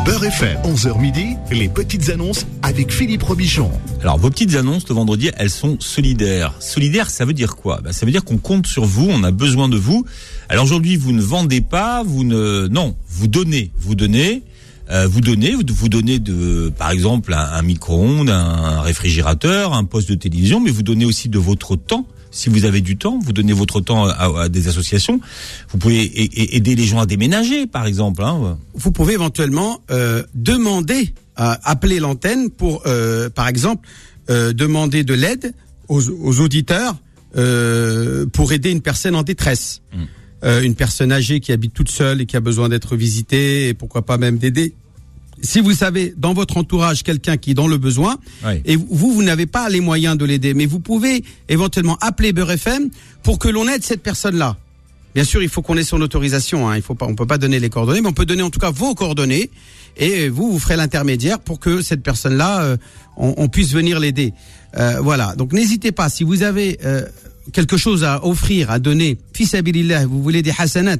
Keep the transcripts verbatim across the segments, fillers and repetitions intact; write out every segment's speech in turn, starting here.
Beurre F M, onze heures midi, les petites annonces avec Philippe Robichon. Alors, vos petites annonces le vendredi, elles sont solidaires. Solidaire, ça veut dire quoi ? Ben, ça veut dire qu'on compte sur vous, on a besoin de vous. Alors aujourd'hui, vous ne vendez pas, vous ne... Non, vous donnez. Vous donnez, euh, vous donnez, vous, vous donnez de, par exemple, un, un micro-ondes, un réfrigérateur, un poste de télévision, mais vous donnez aussi de votre temps. Si vous avez du temps, vous donnez votre temps à, à des associations. Vous pouvez aider les gens à déménager, par exemple. Hein. Vous pouvez éventuellement euh, demander, euh, appeler l'antenne pour, euh, par exemple, euh, demander de l'aide aux, aux auditeurs euh, pour aider une personne en détresse. Mmh. Euh, une personne âgée qui habite toute seule et qui a besoin d'être visitée et pourquoi pas même d'aider. Si vous savez dans votre entourage quelqu'un qui est dans le besoin, oui. et vous, vous n'avez pas les moyens de l'aider, mais vous pouvez éventuellement appeler Beurre F M pour que l'on aide cette personne-là. Bien sûr, il faut qu'on ait son autorisation. Hein. Il faut pas, on peut pas donner les coordonnées, mais on peut donner en tout cas vos coordonnées et vous, vous ferez l'intermédiaire pour que cette personne-là, euh, on, on puisse venir l'aider. Euh, voilà. Donc n'hésitez pas. Si vous avez euh, quelque chose à offrir, à donner, fi sabilillah, vous voulez des hasanat.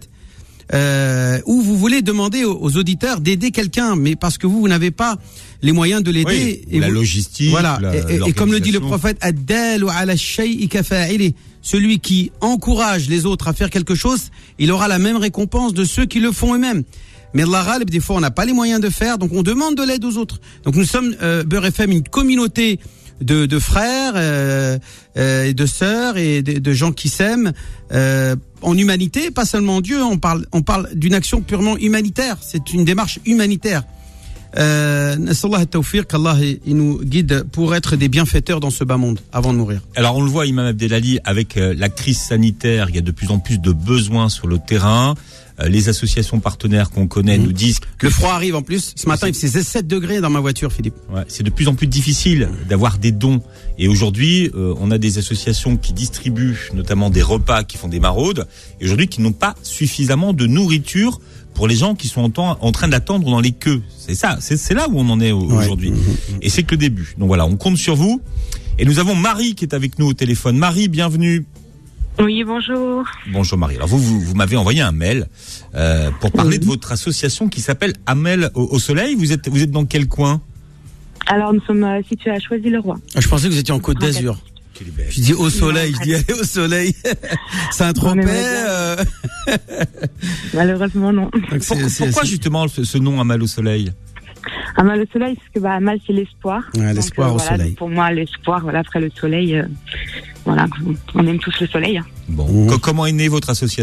Euh, ou vous voulez demander aux, aux auditeurs d'aider quelqu'un, mais parce que vous, vous n'avez pas les moyens de l'aider. Oui, et la vous, logistique. Voilà. La, et, et comme le dit le prophète, Ad-dalu ala shay'i kafa'ili, celui qui encourage les autres à faire quelque chose, il aura la même récompense de ceux qui le font eux-mêmes. Mais Allah Ghalib, des fois, on n'a pas les moyens de faire, donc on demande de l'aide aux autres. Donc nous sommes, euh, Beurre F M, une communauté de, de frères, euh, euh, et de sœurs et de, de gens qui s'aiment, euh, en humanité, pas seulement en Dieu. On parle, on parle d'une action purement humanitaire. C'est une démarche humanitaire. Euh, Nassallah at-tawfiq, qu'Allah il nous guide pour être des bienfaiteurs dans ce bas monde avant de mourir. Alors on le voit, Imam Abdelali, avec euh, la crise sanitaire, il y a de plus en plus de besoins sur le terrain. Euh, les associations partenaires qu'on connaît mmh. nous disent que le froid arrive en plus. Ce matin, il faisait sept degrés dans ma voiture, Philippe. Ouais, c'est de plus en plus difficile d'avoir des dons. Et aujourd'hui, euh, on a des associations qui distribuent notamment des repas, qui font des maraudes, et aujourd'hui qui n'ont pas suffisamment de nourriture pour les gens qui sont en, temps, en train d'attendre dans les queues. C'est ça, c'est, c'est là où on en est aujourd'hui. Ouais. Et c'est que le début. Donc voilà, on compte sur vous. Et nous avons Marie qui est avec nous au téléphone. Marie, bienvenue. Oui, bonjour. Bonjour Marie. Alors vous, vous, vous m'avez envoyé un mail euh, pour parler oui. de votre association qui s'appelle Amel au, au Soleil. Vous êtes, vous êtes dans quel coin ? Alors nous sommes euh, situés à Choisy-le-Roi. Ah, je pensais que vous étiez en Côte d'Azur. Je dis au soleil, je dis allez au soleil. C'est un trompet. Euh... Malheureusement non. C'est, Pour, c'est, pourquoi c'est... justement ce, ce nom Amal au soleil ? Amal au soleil, parce que bah Amal c'est l'espoir. Ouais, l'espoir donc, euh, au voilà, soleil. Pour moi l'espoir, voilà après le soleil, euh, voilà on aime tous le soleil. Bon, mmh. Comment est née votre association ?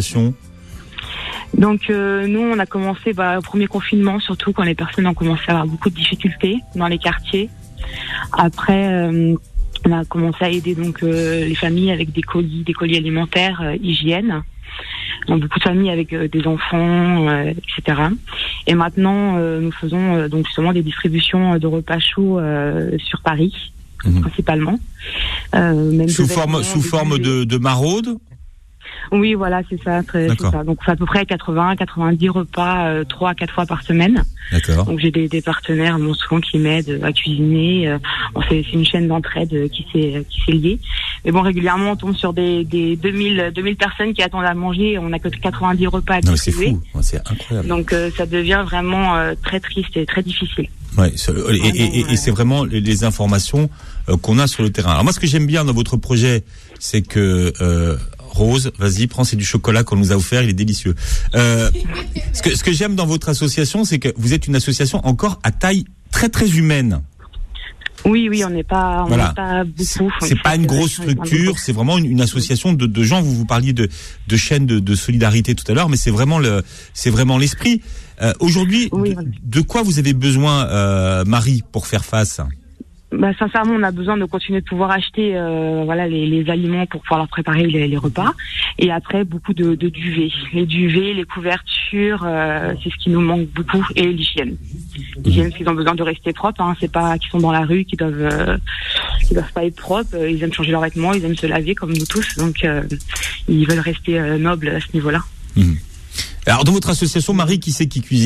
Donc euh, nous on a commencé bah, au premier confinement, surtout quand les personnes ont commencé à avoir beaucoup de difficultés dans les quartiers. Après. Euh, On a commencé à aider donc euh, les familles avec des colis, des colis alimentaires, euh, hygiène. Donc beaucoup de familles avec euh, des enfants, euh, et cetera. Et maintenant, euh, nous faisons euh, donc justement des distributions de repas chauds euh, sur Paris, mmh. principalement. Euh, même sous forme, sous forme de, de maraude. Oui, voilà, c'est ça, très, c'est ça. Donc, c'est à peu près quatre-vingts, quatre-vingt-dix repas, euh, trois à quatre fois par semaine. D'accord. Donc, j'ai des, des partenaires, bon, souvent, qui m'aident à cuisiner. Euh, bon, c'est, c'est une chaîne d'entraide qui s'est, qui s'est liée. Mais bon, régulièrement, on tombe sur des, des deux mille, deux mille personnes qui attendent à manger. On n'a que quatre-vingt-dix repas à distribuer. Non, c'est fou. C'est incroyable. Donc, euh, ça devient vraiment euh, très triste et très difficile. Ouais, et, et, et, et c'est vraiment les, les informations euh, qu'on a sur le terrain. Alors, moi, ce que j'aime bien dans votre projet, c'est que, euh, Rose, vas-y, prends, c'est du chocolat qu'on nous a offert, il est délicieux. Euh, ce que, ce que j'aime dans votre association, c'est que vous êtes une association encore à taille très très humaine. Oui, oui, on n'est pas, on voilà. n'est pas beaucoup. C'est, c'est pas une grosse structure, c'est vraiment une, une association de, de gens. Vous vous parliez de, de chaînes de, de solidarité tout à l'heure, mais c'est vraiment le, c'est vraiment l'esprit. Euh, aujourd'hui, oui, de, voilà. de quoi vous avez besoin, euh, Marie, pour faire face ? Bah, sincèrement, on a besoin de continuer de pouvoir acheter euh, voilà les, les aliments pour pouvoir leur préparer les, les repas. Et après, beaucoup de, de duvets. Les duvets, les couvertures, euh, c'est ce qui nous manque beaucoup. Et l'hygiène. L'hygiène, parce qu'ils ont besoin de rester propres. Hein. C'est pas qu'ils sont dans la rue, qu'ils doivent, euh, qu'ils doivent pas être propres. Ils aiment changer leurs vêtements, ils aiment se laver comme nous tous. Donc, euh, ils veulent rester euh, nobles à ce niveau-là. Mmh. Alors, dans votre association, Marie, qui c'est qui cuisine ?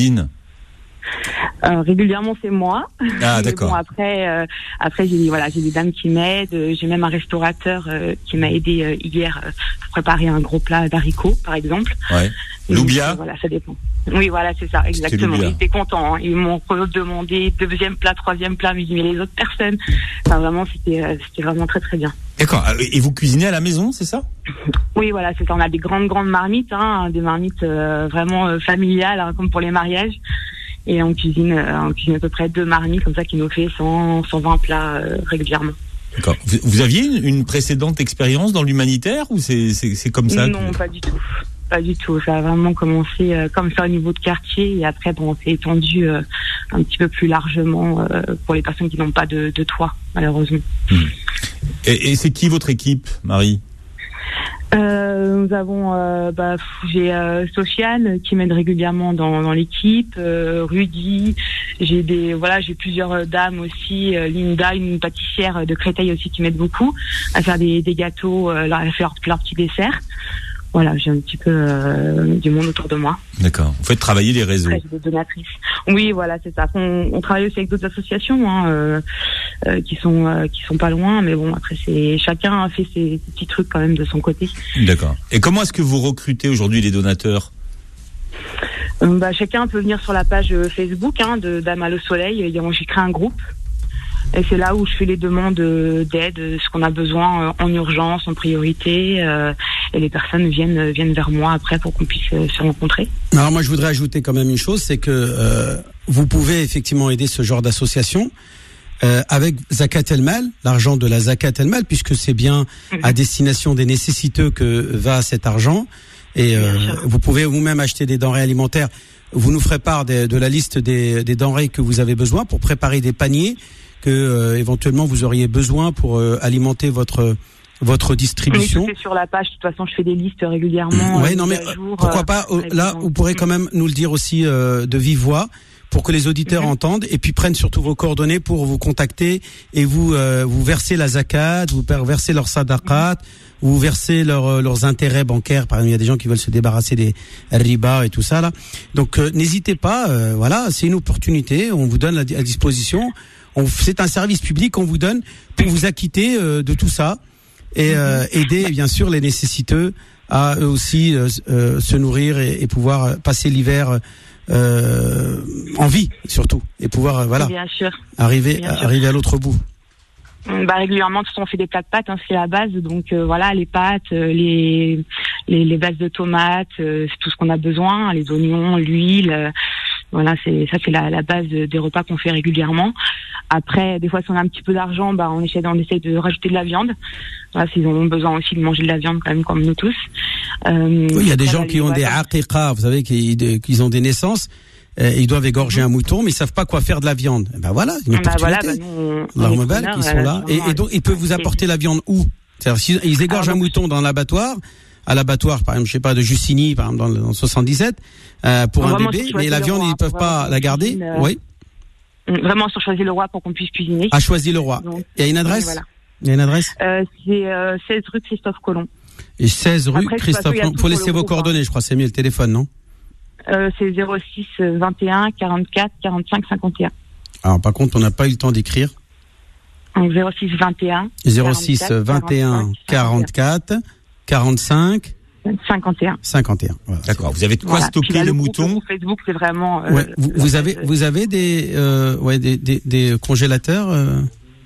Euh, régulièrement c'est moi. Ah d'accord. Bon, après, euh, après j'ai voilà j'ai des dames qui m'aident. J'ai même un restaurateur euh, qui m'a aidé euh, hier euh, pour préparer un gros plat d'haricots par exemple. Ouais. Loubia. Donc, voilà, ça dépend. Oui, voilà, c'est ça, exactement. Ils étaient contents. Hein. Ils m'ont demandé deuxième plat, troisième plat, mais les autres personnes. Enfin, vraiment, c'était, euh, c'était vraiment très très bien. D'accord. Et vous cuisinez à la maison, c'est ça? Oui, voilà, c'est ça. On a des grandes grandes marmites, hein, des marmites euh, vraiment euh, familiales, hein, comme pour les mariages. Et on cuisine, euh, on cuisine à peu près deux marmites comme ça, qui nous fait cent, cent vingt plats euh, régulièrement. D'accord. Vous, vous aviez une, une précédente expérience dans l'humanitaire ou c'est, c'est, c'est comme ça? Non, que... pas du tout. Pas du tout. Ça a vraiment commencé euh, comme ça au niveau de quartier et après, bon, on s'est étendu euh, un petit peu plus largement euh, pour les personnes qui n'ont pas de, de toit, malheureusement. Mmh. Et, et c'est qui votre équipe, Marie? Euh, nous avons, euh, bah, j'ai euh, Sofiane qui m'aide régulièrement dans, dans l'équipe, euh, Rudy, j'ai des, voilà, j'ai plusieurs dames aussi, euh, Linda, une pâtissière de Créteil aussi qui m'aide beaucoup à faire des, des gâteaux, euh, à faire leurs petits desserts. Voilà, j'ai un petit peu euh, du monde autour de moi. D'accord. Vous faites travailler les réseaux. Après, j'ai des donatrices. Oui, voilà, c'est ça. On, on travaille aussi avec d'autres associations hein, euh, euh, qui sont euh, qui sont pas loin, mais bon, après c'est chacun a fait ses, ses petits trucs quand même de son côté. D'accord. Et comment est-ce que vous recrutez aujourd'hui les donateurs? euh, Bah, chacun peut venir sur la page Facebook hein, de Dames à le Soleil. J'ai créé un groupe. Et c'est là où je fais les demandes d'aide, ce qu'on a besoin en urgence, en priorité. Euh, et les personnes viennent viennent vers moi après pour qu'on puisse se rencontrer. Alors moi, je voudrais ajouter quand même une chose, c'est que euh, vous pouvez effectivement aider ce genre d'association euh, avec Zakat El Mal, l'argent de la Zakat El Mal, puisque c'est bien mmh. à destination des nécessiteux que va cet argent. Et euh, vous pouvez vous-même acheter des denrées alimentaires. Vous nous ferez part de, de la liste des, des denrées que vous avez besoin pour préparer des paniers que euh, éventuellement vous auriez besoin pour euh, alimenter votre votre distribution. Oui, c'est sur la page. De toute façon, je fais des listes régulièrement. Oui, non, mais jour, pourquoi euh, pas euh, là, vous pourrez quand même nous le dire aussi euh, de vive voix pour que les auditeurs mm-hmm. entendent et puis prennent surtout vos coordonnées pour vous contacter et vous euh, vous verser la zakat, vous verser leur sadaqat, mm-hmm. vous verser leur, leurs intérêts bancaires. Par exemple, il y a des gens qui veulent se débarrasser des riba et tout ça là. Donc euh, n'hésitez pas. Euh, voilà, c'est une opportunité. On vous donne à, à disposition. On, c'est un service public qu'on vous donne pour vous acquitter euh, de tout ça et euh, aider bien sûr les nécessiteux à eux aussi euh, euh, se nourrir et, et pouvoir passer l'hiver euh, en vie surtout et pouvoir euh, voilà bien sûr. arriver bien à, sûr. arriver à l'autre bout. Bah régulièrement, de toute façon, on fait des plats de pâtes, hein, c'est la base. Donc euh, voilà, les pâtes, euh, les, les les bases de tomates, euh, c'est tout ce qu'on a besoin, les oignons, l'huile. Euh, voilà, c'est ça, c'est la, la base des repas qu'on fait régulièrement. Après, des fois, si on a un petit peu d'argent, bah on essaie, on essaie de rajouter de la viande. Voilà, s'ils ont besoin aussi de manger de la viande, quand même, comme nous tous. Euh, oui, il y a des gens qui ont des aqiqa, vous savez, qui, qui ont des naissances. Euh, ils doivent égorger mmh. un mouton, mais ils savent pas quoi faire de la viande. Ben voilà, une opportunité. Bah voilà, bah nous, ils sont là. Et, et donc, ils peuvent vous apporter la viande où? C'est-à-dire, s'ils égorgent ah, un mouton dans l'abattoir, à l'abattoir, par exemple, je sais pas, de Jussigny, par exemple, dans le soixante-dix-sept, euh, pour un bébé, mais la viande, ils peuvent pas la garder. Euh, oui. Vraiment sur Choisy-le-Roi pour qu'on puisse cuisiner. À Choisy-le-Roi. Il y a une adresse? Voilà. Il y a une adresse? Euh, c'est euh, seize rue Christophe Colomb. Et seize rue Après, Christophe Colomb. Faut laisser vos coordonnées, hein. Je crois, c'est mieux le téléphone, non? Euh, c'est zéro six vingt et un quarante-quatre quarante-cinq cinquante et un. Alors par contre, on n'a pas eu le temps d'écrire. Donc zéro six vingt et un zéro six vingt et un quarante-quatre quarante-cinq cinquante et un. cinquante et un. Voilà. D'accord. Vous avez de quoi voilà. stocker le, le mouton. Facebook, c'est vraiment. Euh, ouais. Vous, vous avez, vous avez des, euh, ouais, des, des, des congélateurs. Euh...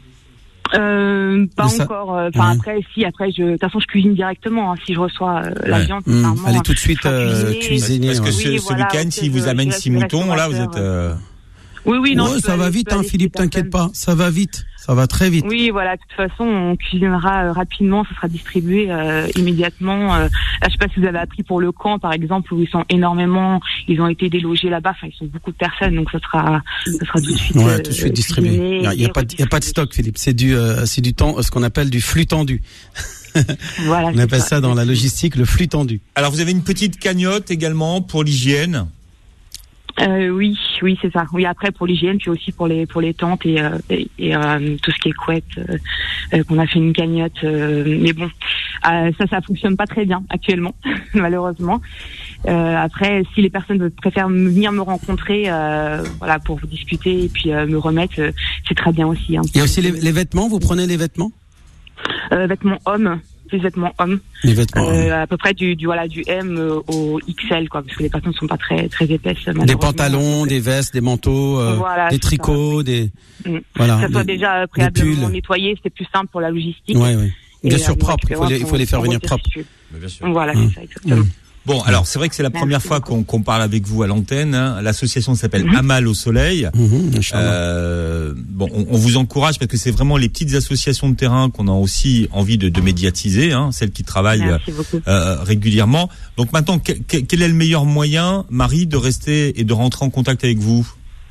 Euh, pas encore. Enfin euh, ouais. après, si après, je, de toute façon, je cuisine directement. Hein, si je reçois euh, la ouais. viande, mmh. allez tout de suite euh, cuisiner. Parce que ouais. ce, oui, ce voilà, week-end, s'il vous amène six moutons, là, vous êtes. Euh... Oui, oui, non. Ouais, ça va vite, hein, Philippe. T'inquiète pas, ça va vite. Ça va très vite. Oui, voilà. De toute façon, on cuisinera euh, rapidement. Ça sera distribué euh, immédiatement. Euh, là, je sais pas si vous avez appris pour le camp, par exemple, où ils sont énormément. Ils ont été délogés là-bas. Enfin, ils sont beaucoup de personnes, donc ça sera, ça sera tout de suite. Ouais, euh, tout de suite distribué. Il y a, a pas, il y a pas de stock, Philippe. C'est du, euh, c'est du temps, ce qu'on appelle du flux tendu. Voilà. On appelle ça. ça dans la logistique le flux tendu. Alors, vous avez une petite cagnotte également pour l'hygiène. Euh, oui, oui, c'est ça. Oui, après pour l'hygiène, puis aussi pour les pour les tentes et euh, et, et euh, tout ce qui est couette, euh, euh, qu'on a fait une cagnotte. Euh, mais bon, euh, ça, ça fonctionne pas très bien actuellement, malheureusement. Euh, après, si les personnes préfèrent venir me rencontrer, euh, voilà, pour vous discuter et puis euh, me remettre, euh, c'est très bien aussi. Hein. Il y a aussi les, les vêtements. Vous prenez les vêtements? Euh, vêtements hommes. plus vêtements hommes. Les vêtements. Euh, à peu près du, du voilà du M au X L quoi, parce que les personnes ne sont pas très très épaisses. Des pantalons, des vestes, des manteaux, euh, voilà, des tricots, ça. des mmh. voilà. Que ça soit des, déjà préalablement nettoyé, c'est plus simple pour la logistique. Oui, oui. Bien sûr, propre. Il faut les, il faut les faire venir propres. Bien sûr. Voilà, mmh. c'est ça exactement. Mmh. Bon, alors c'est vrai que c'est la Merci première fois qu'on, qu'on parle avec vous à l'antenne. Hein. L'association s'appelle mmh. Amal au Soleil. Mmh, euh, bon, on, on vous encourage parce que c'est vraiment les petites associations de terrain qu'on a aussi envie de, de médiatiser, hein, celles qui travaillent euh, régulièrement. Donc maintenant, que, que, quel est le meilleur moyen, Marie, de rester et de rentrer en contact avec vous ?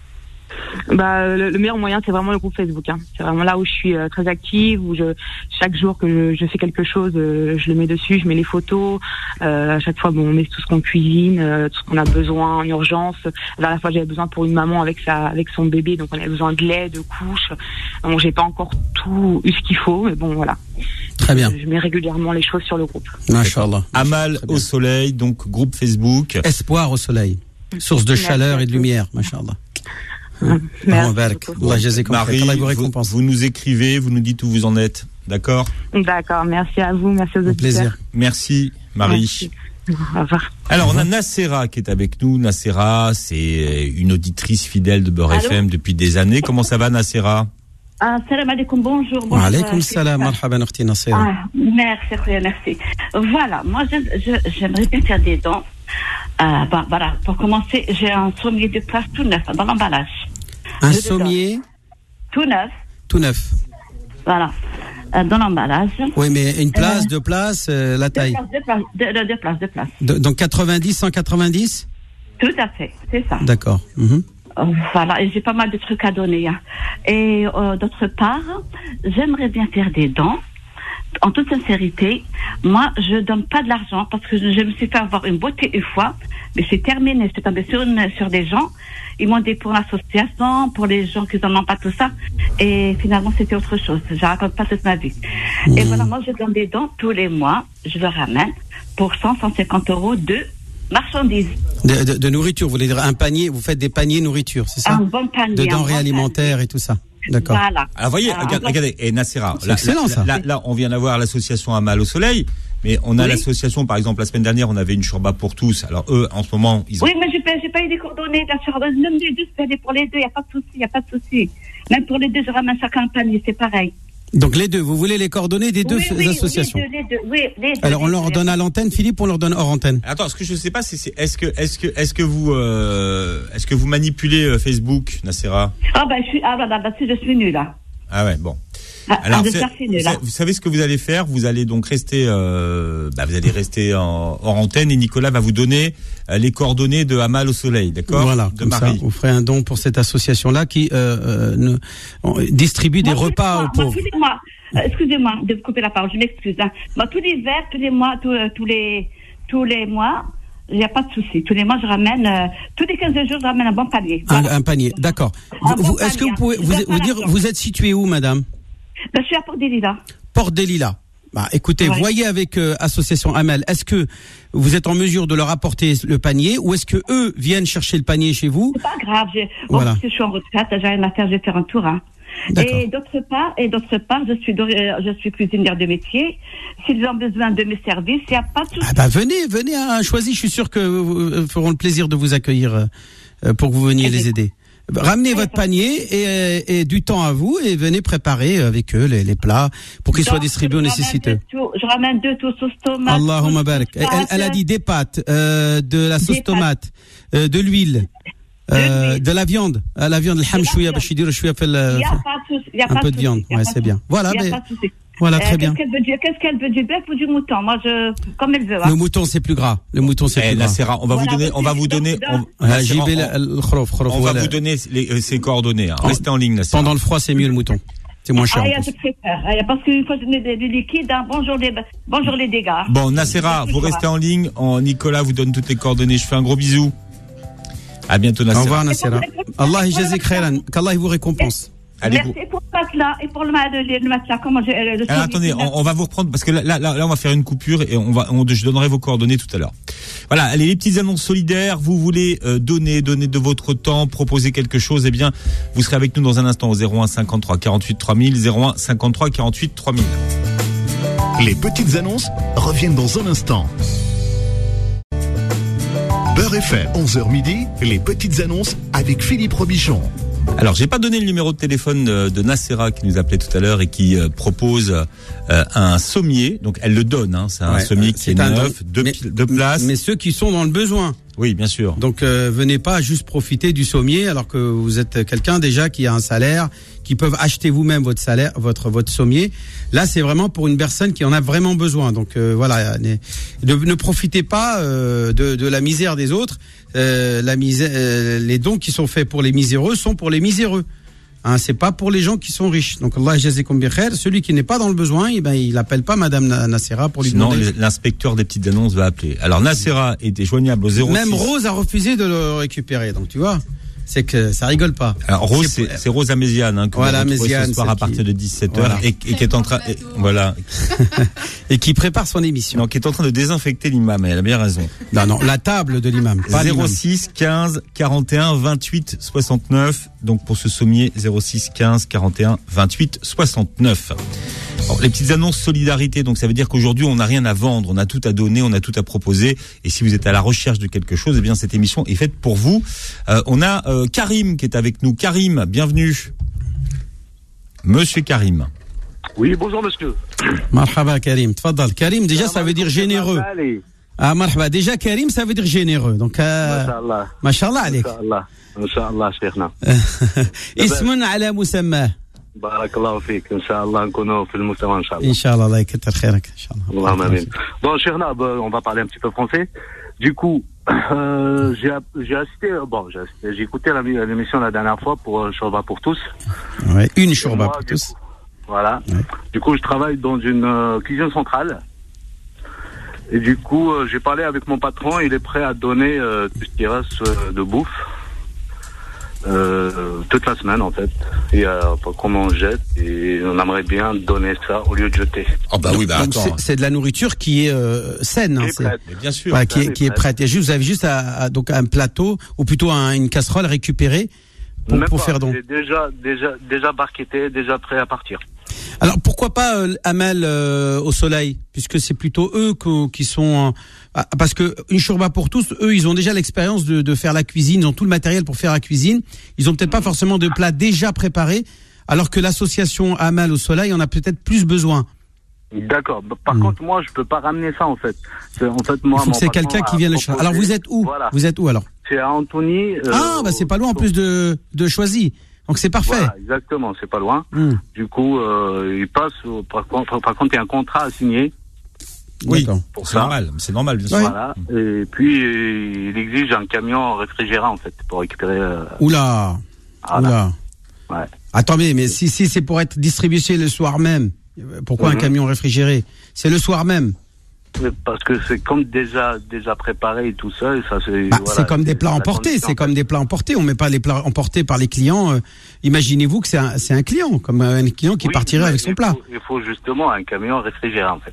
Bah, le, le meilleur moyen, c'est vraiment le groupe Facebook. Hein. C'est vraiment là où je suis euh, très active, où je chaque jour que je, je fais quelque chose, euh, je le mets dessus, je mets les photos. Euh, à chaque fois, bon, on met tout ce qu'on cuisine, euh, tout ce qu'on a besoin en urgence. La dernière fois, j'avais besoin pour une maman avec sa, avec son bébé, donc on avait besoin de lait, de couches. Donc, j'ai pas encore tout eu ce qu'il faut, mais bon, voilà. Très bien. Je, je mets régulièrement les choses sur le groupe. Machallah. Amal au Soleil, donc groupe Facebook. Espoir au soleil, source de chaleur et de lumière, machallah. Marie, vous, vous nous écrivez, vous nous dites où vous en êtes, d'accord ? D'accord, merci à vous, merci aux auditeurs. Plaisir. Merci Marie. Merci. Au revoir. Alors on a Nacera qui est avec nous. Nacera, c'est une auditrice fidèle de Beurre F M depuis des années. Comment ça va Nacera ? Salam alaikum, bonjour. bonjour Wa alaykoum salam, marhaban akhti Nacera. Ah, merci, merci. Voilà, moi je, je, j'aimerais bien faire des dons. Euh, bah, voilà, pour commencer, j'ai un sommier de place tout neuf dans l'emballage. Un sommier tout neuf. Tout neuf. Voilà, euh, dans l'emballage. Oui, mais une place, euh, deux places, euh, la taille. Deux places, deux places, deux, deux places, deux places. De, donc quatre-vingt-dix, cent quatre-vingt-dix. Tout à fait, c'est ça. D'accord. Mm-hmm. Euh, voilà, et j'ai pas mal de trucs à donner. Hein. Et euh, d'autre part, j'aimerais bien faire des dons. En toute sincérité, moi, je donne pas de l'argent parce que je, je me suis fait avoir une beauté une fois, mais c'est terminé. Je suis tombée sur, une, sur des gens. Ils m'ont dit pour l'association, pour les gens qui n'en ont pas, tout ça. Et finalement, c'était autre chose. Je raconte pas toute ma vie. Mmh. Et voilà, moi, je donne des dons tous les mois. Je le ramène pour cent, cent cinquante euros de marchandises. De, de, de nourriture, vous voulez dire un panier, vous faites des paniers nourriture, c'est ça ? Un bon panier. De denrées bon alimentaires panier. Et tout ça. D'accord. Voilà. Alors voyez, Alors, regardez, regardez, et Nacera, c'est là, excellent là, ça. Là, là, on vient d'avoir l'association Amal au Soleil, mais on a oui. l'association, par exemple, la semaine dernière, on avait une chourba pour tous. Alors eux, en ce moment, ils ont... Oui, mais j'ai pas, j'ai pas eu des coordonnées de la chourba. Même les deux, c'est pour les deux, il n'y a pas de souci, il n'y a pas de souci. Même pour les deux, je ramène chacun un panier, c'est pareil. Donc les deux, vous voulez les coordonnées des deux oui, oui, associations. Oui, les deux, les deux, oui, les deux. Alors on leur donne à l'antenne, Philippe, on leur donne hors antenne. Attends, ce que je sais pas, c'est, c'est est-ce que, est-ce que, est-ce que vous, euh, est-ce que vous manipulez euh, Facebook, Nacera ? Ah ben je suis, ah ben là-dessus je suis nulle là. Ah ouais, bon. Ah, alors, ah, c'est, nul, vous, vous savez ce que vous allez faire ? Vous allez donc rester, euh, bah, vous allez rester en, hors antenne et Nicolas va vous donner euh, les coordonnées de Amal au Soleil, d'accord ? Voilà, de comme Marie. ça, vous ferez un don pour cette association-là qui euh, euh, ne, on, distribue moi, des repas moi, aux pauvres. Moi, tous les mois, euh, excusez-moi de vous couper la parole, je m'excuse. Hein. Moi, tous les verres, tous les mois, tous, euh, tous les, tous les mois. Il n'y a pas de souci. Tous les mois, je ramène, euh, tous les quinze jours, je ramène un bon panier. Voilà. Un, un panier, d'accord. Un vous, bon vous, est-ce panier, que vous pouvez vous, vous dire, vous êtes situé où, madame ? Ben, je suis à Port-des-Lilas. Port-des-Lilas. Bah, écoutez, ouais. Voyez avec euh, Association Amal, est-ce que vous êtes en mesure de leur apporter le panier ou est-ce que eux viennent chercher le panier chez vous ? C'est pas grave. J'ai... Bon, voilà. Parce que je suis en retraite, j'ai rien à faire, je vais faire un tour. Hein. Et d'autre part, et d'autre part, je suis, je suis cuisinière de métier. S'ils ont besoin de mes services, il n'y a pas de souci. Ah bah venez, venez à Choisy. Je suis sûr que vous feront le plaisir de vous accueillir euh, pour que vous veniez et les aider. Ramenez votre panier et, et du temps à vous et venez préparer avec eux les, les plats pour qu'ils Donc, soient distribués aux nécessiteux. Je ramène deux sauces tomates. Allahumma barak. Elle, elle a dit des pâtes, euh, de la sauce tomate, euh, de l'huile. Euh, de la viande, à la viande, le ham chouïa, bah, je suis dire, je suis fait le, un peu de viande, ouais, c'est bien. Voilà, mais, voilà, très bien. Qu'est-ce qu'elle veut dire, qu'est-ce qu'elle veut, du bœuf ou du mouton? Moi, je, comme elle veut. Le mouton, c'est plus gras. Le mouton, c'est plus gras. Nacera, on va vous donner, on va vous donner, on va vous donner ses coordonnées, restez en ligne, Nacera. Pendant le froid, c'est mieux le mouton. C'est moins cher. Ah, je préfère. Parce qu'il faut donner du liquide. Hein. Bonjour les, bonjour les dégâts. Bon, Nacera, vous restez en ligne. Nicolas vous donne toutes les coordonnées. Je fais un gros bisou. À bientôt, Nacera. Au revoir, Nacera. Allah yajazik khairan. Qu'Allah vous récompense. Allez, Merci vous... pour le matelas et pour le, le, le matelas. Comment je, le Alors, attendez, on, on va vous reprendre parce que là, là, là, on va faire une coupure et on va, on, je donnerai vos coordonnées tout à l'heure. Voilà, allez, les petites annonces solidaires. Vous voulez euh, donner, donner de votre temps, proposer quelque chose, eh bien, vous serez avec nous dans un instant au zéro un cinquante-trois quarante-huit trois mille, zéro un cinquante-trois quarante-huit trois mille. Les petites annonces reviennent dans un instant. Beurre F M, onze heures midi, les petites annonces avec Philippe Robichon. Alors, j'ai pas donné le numéro de téléphone de, de Nacera qui nous appelait tout à l'heure et qui euh, propose euh, un sommier. Donc, elle le donne, hein. C'est un Ouais, sommier qui est, un neuf, don. deux, mais, deux places. Mais ceux qui sont dans le besoin. Oui, bien sûr. Donc, euh, venez pas juste profiter du sommier alors que vous êtes quelqu'un déjà qui a un salaire, qui peuvent acheter vous-même votre salaire, votre votre sommier. Là, c'est vraiment pour une personne qui en a vraiment besoin. Donc, euh, voilà, ne, ne profitez pas euh, de, de la misère des autres. Euh, la misère, euh, les dons qui sont faits pour les miséreux sont pour les miséreux. Hein, c'est pas pour les gens qui sont riches. Donc Allah jazakum bi khair. Celui qui n'est pas dans le besoin, eh ben il appelle pas Madame Nacera pour lui Sinon, demander. l'inspecteur des petites annonces va appeler. Alors Nacera était joignable au zéro six. Même Rose a refusé de le récupérer. Donc tu vois, c'est que ça rigole pas. Alors Rose, c'est, c'est, c'est Rose Améziane, hein, que voilà, vous retrouvez Méziane, ce soir à partir qui... de dix-sept heures voilà. et, et qui est en train, et, voilà, et qui prépare son émission. non, qui est en train de désinfecter l'imam. Elle a bien raison. Non, non, la table de l'imam. Pas zéro six quinze quarante et un vingt-huit soixante-neuf. Donc pour ce sommier, zéro six quinze quarante et un vingt-huit soixante-neuf. Alors, les petites annonces solidarité, donc ça veut dire qu'aujourd'hui on n'a rien à vendre, on a tout à donner, on a tout à proposer. Et si vous êtes à la recherche de quelque chose, eh bien cette émission est faite pour vous. Euh, on a euh, Karim qui est avec nous. Karim, bienvenue. Monsieur Karim. Oui, bonjour monsieur. Marhaba Karim, tfadal. Karim, déjà ça veut dire généreux. Ah marhaba, déjà Karim ça veut dire généreux. Donc euh, Mashallah. Mashallah عليك. Mashallah. Mashallah شيخنا. اسم على مسمى. بارك الله فيك ان شاء الله نكونوا في المستوى ان شاء الله. ان شاء الله الله يكثر خيرك ان شاء الله. اللهم امين. Bon شيخنا, on va parler un petit peu français. Du coup, euh, j'ai j'ai assisté bon, j'ai assisté, j'ai écouté la, l'émission la dernière fois pour euh, Shorba pour tous. Ouais, une Shorba moi, pour tous. Coup, voilà. Ouais. Du coup, je travaille dans une euh, cuisine centrale. Et du coup, euh, j'ai parlé avec mon patron, il est prêt à donner euh, tout ce qui reste euh, de bouffe. Euh, toute la semaine en fait, et euh, comme on jette, et on aimerait bien donner ça au lieu de jeter. Oh bah oui, bah Donc attends. c'est, c'est de la nourriture qui est euh, saine, hein, Qui est c'est, prête. Mais bien sûr. voilà, qui est, Elle est qui est prête. Et juste, vous avez juste à, à- donc un plateau ou plutôt un- une casserole récupérée pour, Même pour pas, faire don. c'est déjà, déjà, déjà barquetté, déjà prêt à partir. Alors pourquoi pas euh, Amal euh, au soleil, puisque c'est plutôt eux qu'au- qui sont euh, ah, parce que une Shorba pour tous, eux ils ont déjà l'expérience de, de faire la cuisine, ils ont tout le matériel pour faire la cuisine, ils ont peut-être pas forcément de plats déjà préparés, alors que l'association Amal au soleil en a peut-être plus besoin. D'accord. Par Hmm. contre, moi, je peux pas ramener ça en fait. C'est, en fait, moi, Il faut mon que c'est patron quelqu'un qui a vienne le chercher. proposé- Alors vous êtes où Voilà. Vous êtes où alors C'est à Antony. euh, Ah bah c'est pas loin en plus de de Choisy, donc c'est parfait. Voilà, exactement, c'est pas loin. Hmm. Du coup, euh, il passe. au- Par contre, par contre, il y a un contrat à signer. Oui, D'accord. Pour c'est ça. normal, c'est normal, bien sûr. Ouais. Voilà. Et puis, euh, il exige un camion réfrigérant en fait pour récupérer. Euh, Oula, voilà. oula. Ouais. Attendez, mais si si c'est pour être distribué le soir même, pourquoi un Mhm. camion réfrigéré? C'est le soir même. Parce que c'est comme déjà déjà préparé et tout ça, et ça c'est. Bah, voilà, c'est comme des plats la emportés, condition, c'est en comme fait. des plats emportés. On met pas les plats emportés par les clients. euh, imaginez-vous que c'est un, c'est un client, comme un client qui Oui, partirait mais avec son il plat. faut- Il faut justement un camion réfrigéré en fait.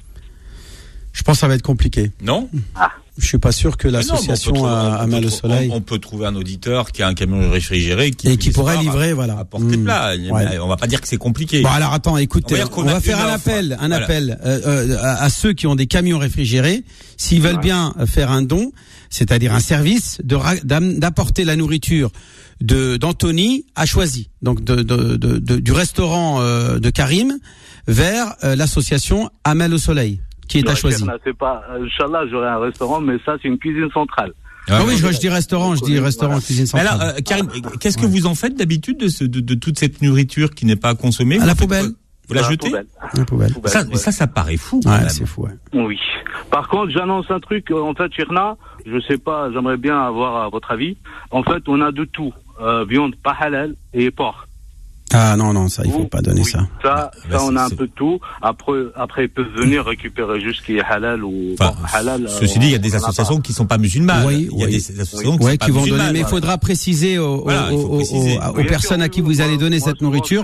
Je pense que ça va être compliqué. Non? Je suis pas sûr que Mais non, mais on peut l'association trouver- a, on a peut mal au trou- soleil On, on peut trouver un auditeur qui a un camion réfrigéré qui, et qui puisse pourrait pas livrer, voilà. apporter Mm. plat. Ouais. On va pas dire que c'est compliqué. Bon alors attends, écoutez, On va dire qu'on on a va faire une un offre. appel, un Voilà. appel euh, euh, à, à ceux qui ont des camions réfrigérés, s'ils veulent Ouais. bien faire un don, c'est-à-dire un service de ra- d'am- d'apporter la nourriture de d'Anthony à Choisy, donc de, de, de, de- du restaurant euh, de Karim vers euh, l'association Amal au soleil qui est Non, à Choisy. Inch'Allah, c'est pas. Inch'Allah, j'aurai un restaurant, mais ça c'est une cuisine centrale. Ah oui, je, voilà. je dis restaurant, je dis Voilà. restaurant, cuisine Mais centrale. alors, euh, Karim, qu'est-ce que Ouais. vous en faites d'habitude de, ce, de, de toute cette nourriture qui n'est pas consommée? À Vous la en faites poubelle. quoi? Vous la Dans jetez? poubelle. La poubelle. Poubelle, Ça, ouais. ça, ça paraît fou. Quand Ouais, même. c'est fou. Ouais. Oui. Par contre, j'annonce un truc. euh, En fait, Chirna, je sais pas, j'aimerais bien avoir euh, votre avis. En fait, on a de tout. Euh, viande pas halal et porc. Ah non non, ça il faut Ou- pas donner oui, ça. Ça, Bah, ça on c'est- a un c'est- peu de tout. Après, après ils peuvent venir récupérer juste ce qui est halal ou Enfin, bon, halal. ceci euh, dit, il y a on des en a associations pas. qui sont pas musulmanes. Oui, il y a oui. des associations qui Ouais, sont pas qui vont donner, musulmanes. mais il voilà. faudra préciser aux, Voilà, il faut aux- aux- préciser. aux- aux Bien sûr, personnes à oui, qui oui, vous moi- allez donner moi, cette souvent, nourriture ce que je dis, oui.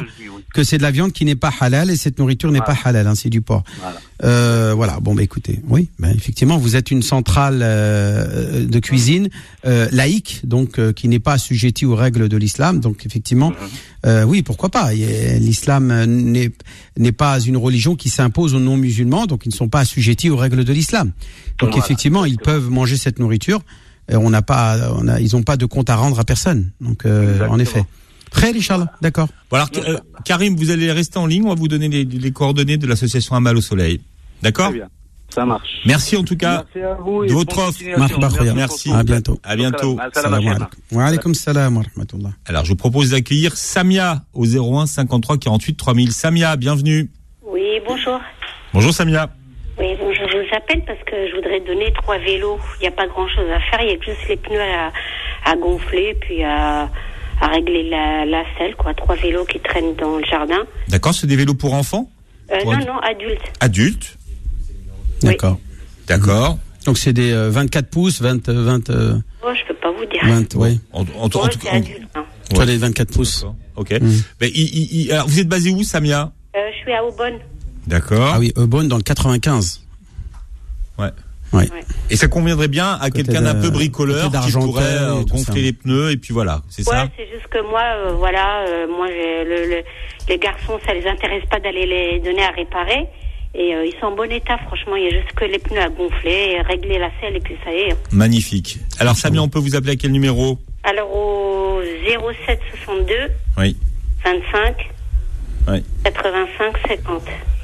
que c'est de la viande qui n'est pas halal et cette nourriture n'est voilà. pas halal, hein, c'est du porc. Voilà. Euh, voilà. Bon, bah écoutez, oui, ben effectivement, vous êtes une centrale euh, de cuisine euh, laïque, donc euh, qui n'est pas assujettie aux règles de l'islam. Donc effectivement, euh, oui, pourquoi pas. L'islam n'est n'est pas une religion qui s'impose aux non-musulmans, donc ils ne sont pas assujettis aux règles de l'islam. Donc voilà. effectivement, ils peuvent manger cette nourriture. Et on n'a pas, on a, ils n'ont pas de compte à rendre à personne. Donc euh, en effet. Très Inch'Allah, d'accord. Bon alors, euh, Karim, vous allez rester en ligne, on va vous donner les, les coordonnées de l'association Amal au Soleil. D'accord ? Très bien, ça marche. Merci en tout cas Merci à vous de votre offre. Merci. Merci. À bientôt. À bientôt. Salam alaikum. Wa alaykoum salam wa rahmatullah. Alors, je vous propose d'accueillir Samia au zéro un cinquante-trois quarante-huit trois mille. Samia, bienvenue. Oui, bonjour. Bonjour Samia. Oui, bon, je vous appelle parce que je voudrais donner trois vélos. Il n'y a pas grand-chose à faire, il y a juste les pneus à, à gonfler, puis à, à régler la, la selle, quoi. Trois vélos qui traînent dans le jardin. D'accord, c'est des vélos pour enfants ? Euh, Pour non, ad- non, adultes. Adultes. D'accord. D'accord. Donc c'est des euh, vingt-quatre pouces, vingt, vingt, euh, Oh, je peux pas vous dire. vingt, oui. En, en, en, en Ouais, tout c'est cas. adulte. Hein. Toi les vingt-quatre pouces. D'accord. Ok. Mm. Ben, il, il, il- alors, vous êtes basé où, Samia ? Euh, je suis à Aubonne. D'accord. Ah oui, Eubonne dans le quatre-vingt-quinze. Ouais. Oui. Ouais. Et ça conviendrait bien à Côté quelqu'un de- d'un peu côté bricoleur qui d'Argenteuil pourrait euh, et tout gonfler ça. les pneus et puis voilà, c'est Ouais, ça ? c'est juste que moi, euh, voilà, euh, moi, j'ai- le, le, les garçons, ça les intéresse pas d'aller les donner à réparer. Et euh, ils sont en bon état, franchement. Il y a juste que les pneus à gonfler, et régler la selle, et puis ça y est. Magnifique. Alors Samia, on peut vous appeler à quel numéro ? Alors, au zéro sept soixante-deux Oui. vingt-cinq Oui. quatre-vingt-cinq cinquante.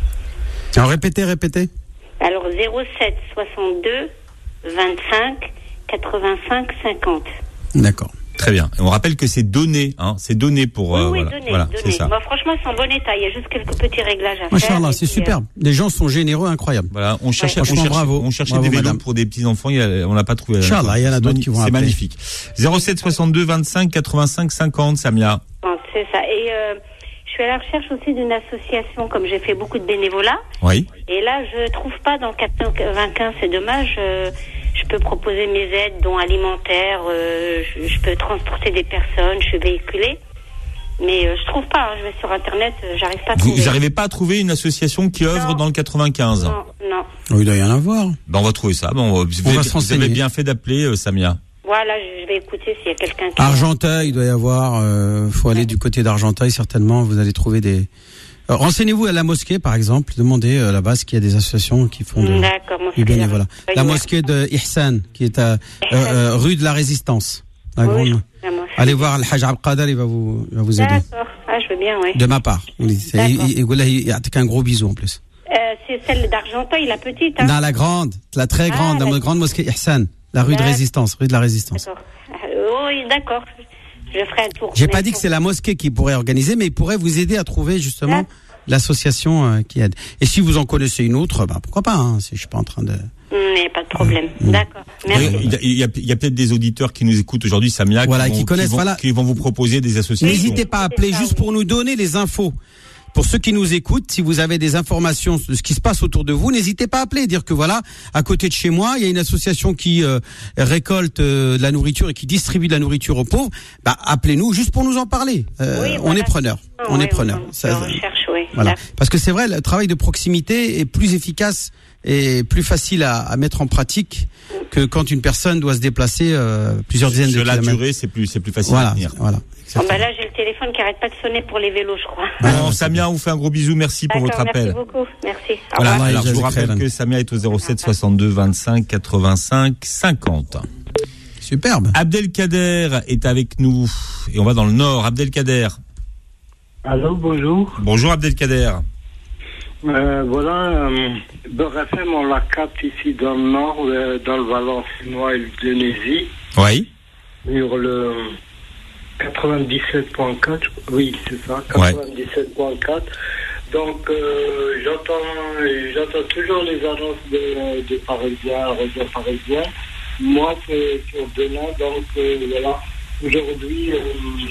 Alors répétez, répétez. Alors, zéro sept soixante-deux vingt-cinq quatre-vingt-cinq cinquante. D'accord. Très bien. Et on rappelle que c'est donné, hein, c'est donné pour. euh, Oui, oui, voilà, donnez, voilà, donnez. c'est ça. Bah, franchement, c'est en bon état. Il y a juste quelques petits réglages à faire. Machallah, et c'est puis, superbe. Les gens sont généreux, incroyables. Voilà, on cherchait, Franchement, on cherchait, bravo. on cherchait Bravo, des vélos madame. pour des petits enfants. Il y a- on n'a pas trouvé. Inch'Allah, il y en a C'est d'autres magni- qui vont C'est appeler. magnifique. zéro sept soixante-deux vingt-cinq quatre-vingt-cinq cinquante, Samia. euh, c'est ça. Et euh, je suis à la recherche aussi d'une association, comme j'ai fait beaucoup de bénévolat. Oui. Et là, je trouve pas dans le quatre-vingt-quinze, c'est dommage. euh, je peux proposer mes aides, dont alimentaires. euh, je, je peux transporter des personnes. Je suis véhiculée. Mais euh, je trouve pas. hein. Je vais sur Internet, euh, j'arrive pas à Vous trouver. n'arrivez pas à trouver une association qui œuvre Non. dans le quatre-vingt-quinze ? Non, non. Oh, il doit y en avoir. Ben, on va trouver ça. Bon, vous, On avez, va se vous avez renseigner. bien fait d'appeler, euh, Samia. Voilà, je je vais écouter s'il y a quelqu'un qui... Argenteuil, il doit y avoir. Euh, faut aller du côté d'Argenteuil, certainement. Vous allez trouver des. Euh, renseignez-vous à la mosquée, par exemple. Demandez euh, là-bas s'il y a des associations qui font de, D'accord, moi, du c'est bénévolat. la- La mosquée de Ihsan, qui est à euh, euh, rue de la Résistance. La Oui, grande- je- moi, c'est- Allez voir Al-Hajj Abqadar, il va vous, il va vous aider. D'accord. Ah, je veux bien, oui. De ma part. Il, il, D'accord. il, il, il, il y a un gros bisou en plus. Euh, c'est celle d'Argenteuil, la petite, hein. Dans la grande, la très Ah, grande, la d'accord. grande mosquée Ihsan, la rue de D'accord. Résistance, rue de la Résistance. D'accord. Euh, oui, d'accord. Je ferai un tour. J'ai Mais pas dit que faut- c'est la mosquée qui pourrait organiser, mais il pourrait vous aider à trouver justement D'accord. l'association euh, qui aide. Et si vous en connaissez une autre, bah pourquoi pas. Hein, si je suis pas en train de. Mais pas de problème. Mmh. D'accord. Merci. Il y a, il y a- il y a peut-être des auditeurs qui nous écoutent aujourd'hui, Samia, Voilà, qui, qui vont, connaissent, vont, voilà. qui vont vous proposer des associations. N'hésitez pas à appeler C'est ça, juste oui. pour nous donner les infos. Pour ceux qui nous écoutent, si vous avez des informations de ce qui se passe autour de vous, n'hésitez pas à appeler, dire que voilà, à côté de chez moi, il y a une association qui euh, récolte euh, de la nourriture et qui distribue de la nourriture aux pauvres. Bah, appelez-nous juste pour nous en parler. Euh, Oui, on voilà. est preneur. Ah, On oui, est preneur. on- Ça- on recherche, oui. Voilà. D'accord. Parce que c'est vrai, le travail de proximité est plus efficace et plus facile à, à mettre en pratique que quand une personne doit se déplacer euh, plusieurs dizaines de Sur la kilomètres. durée, c'est plus, c'est plus facile Voilà, à tenir. voilà. Oh, bah là, j'ai le téléphone qui arrête pas de sonner pour les vélos, je crois. Bon, Samia, on vous fait un gros bisou. Merci pour D'accord, votre appel. merci beaucoup. Merci. Au Voilà, revoir. Allah, alors je vous Jazak rappelle khairan. que Samia est au zéro sept soixante-deux vingt-cinq quatre-vingt-cinq cinquante. Superbe. Abdelkader est avec nous et on va dans le nord. Abdelkader. Allô, bonjour. Bonjour Abdelkader. Euh, voilà, euh, Beurre F M, on la capte ici dans le nord, euh, dans le Valenciennois et le Denaisie, Oui. sur le quatre-vingt-dix-sept point quatre. Oui, c'est ça, quatre-vingt-dix-sept point quatre. Donc, euh, j'entends, j'entends toujours les annonces de, de Parisiens, Radio Parisien. Moi, c'est sur demain, donc euh, voilà. Aujourd'hui, euh,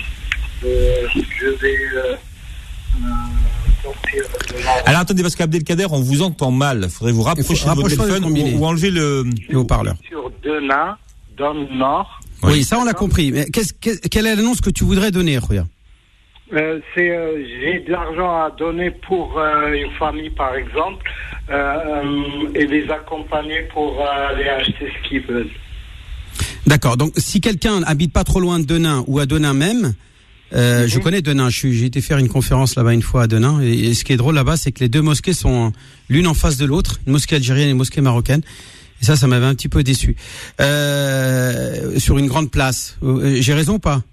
euh, je vais euh, euh, sortir de la... Alors attendez, parce qu'Abdelkader, on vous entend mal. Faudrait vous rapprocher de votre rapprocher le téléphone combiné. ou, ou enlever le. Le haut-parleur. Sur Denain, dans le nord. Oui, ça on l'a compris. Mais qu'est-ce, qu'est- quelle est l'annonce que tu voudrais donner, Rouya? Euh, c'est, euh, j'ai de l'argent à donner pour euh, une famille, par exemple, euh, euh, et les accompagner pour euh, aller acheter ce qu'ils veulent. D'accord. Donc, si quelqu'un habite pas trop loin de Denain ou à Denain même, euh, mm-hmm. je connais Denain. Je suis, j'ai été faire une conférence là-bas une fois à Denain. Et, et ce qui est drôle là-bas, c'est que les deux mosquées sont l'une en face de l'autre, une mosquée algérienne et une mosquée marocaine. Et ça, ça m'avait un petit peu déçu. Euh, sur une grande place. J'ai raison ou pas?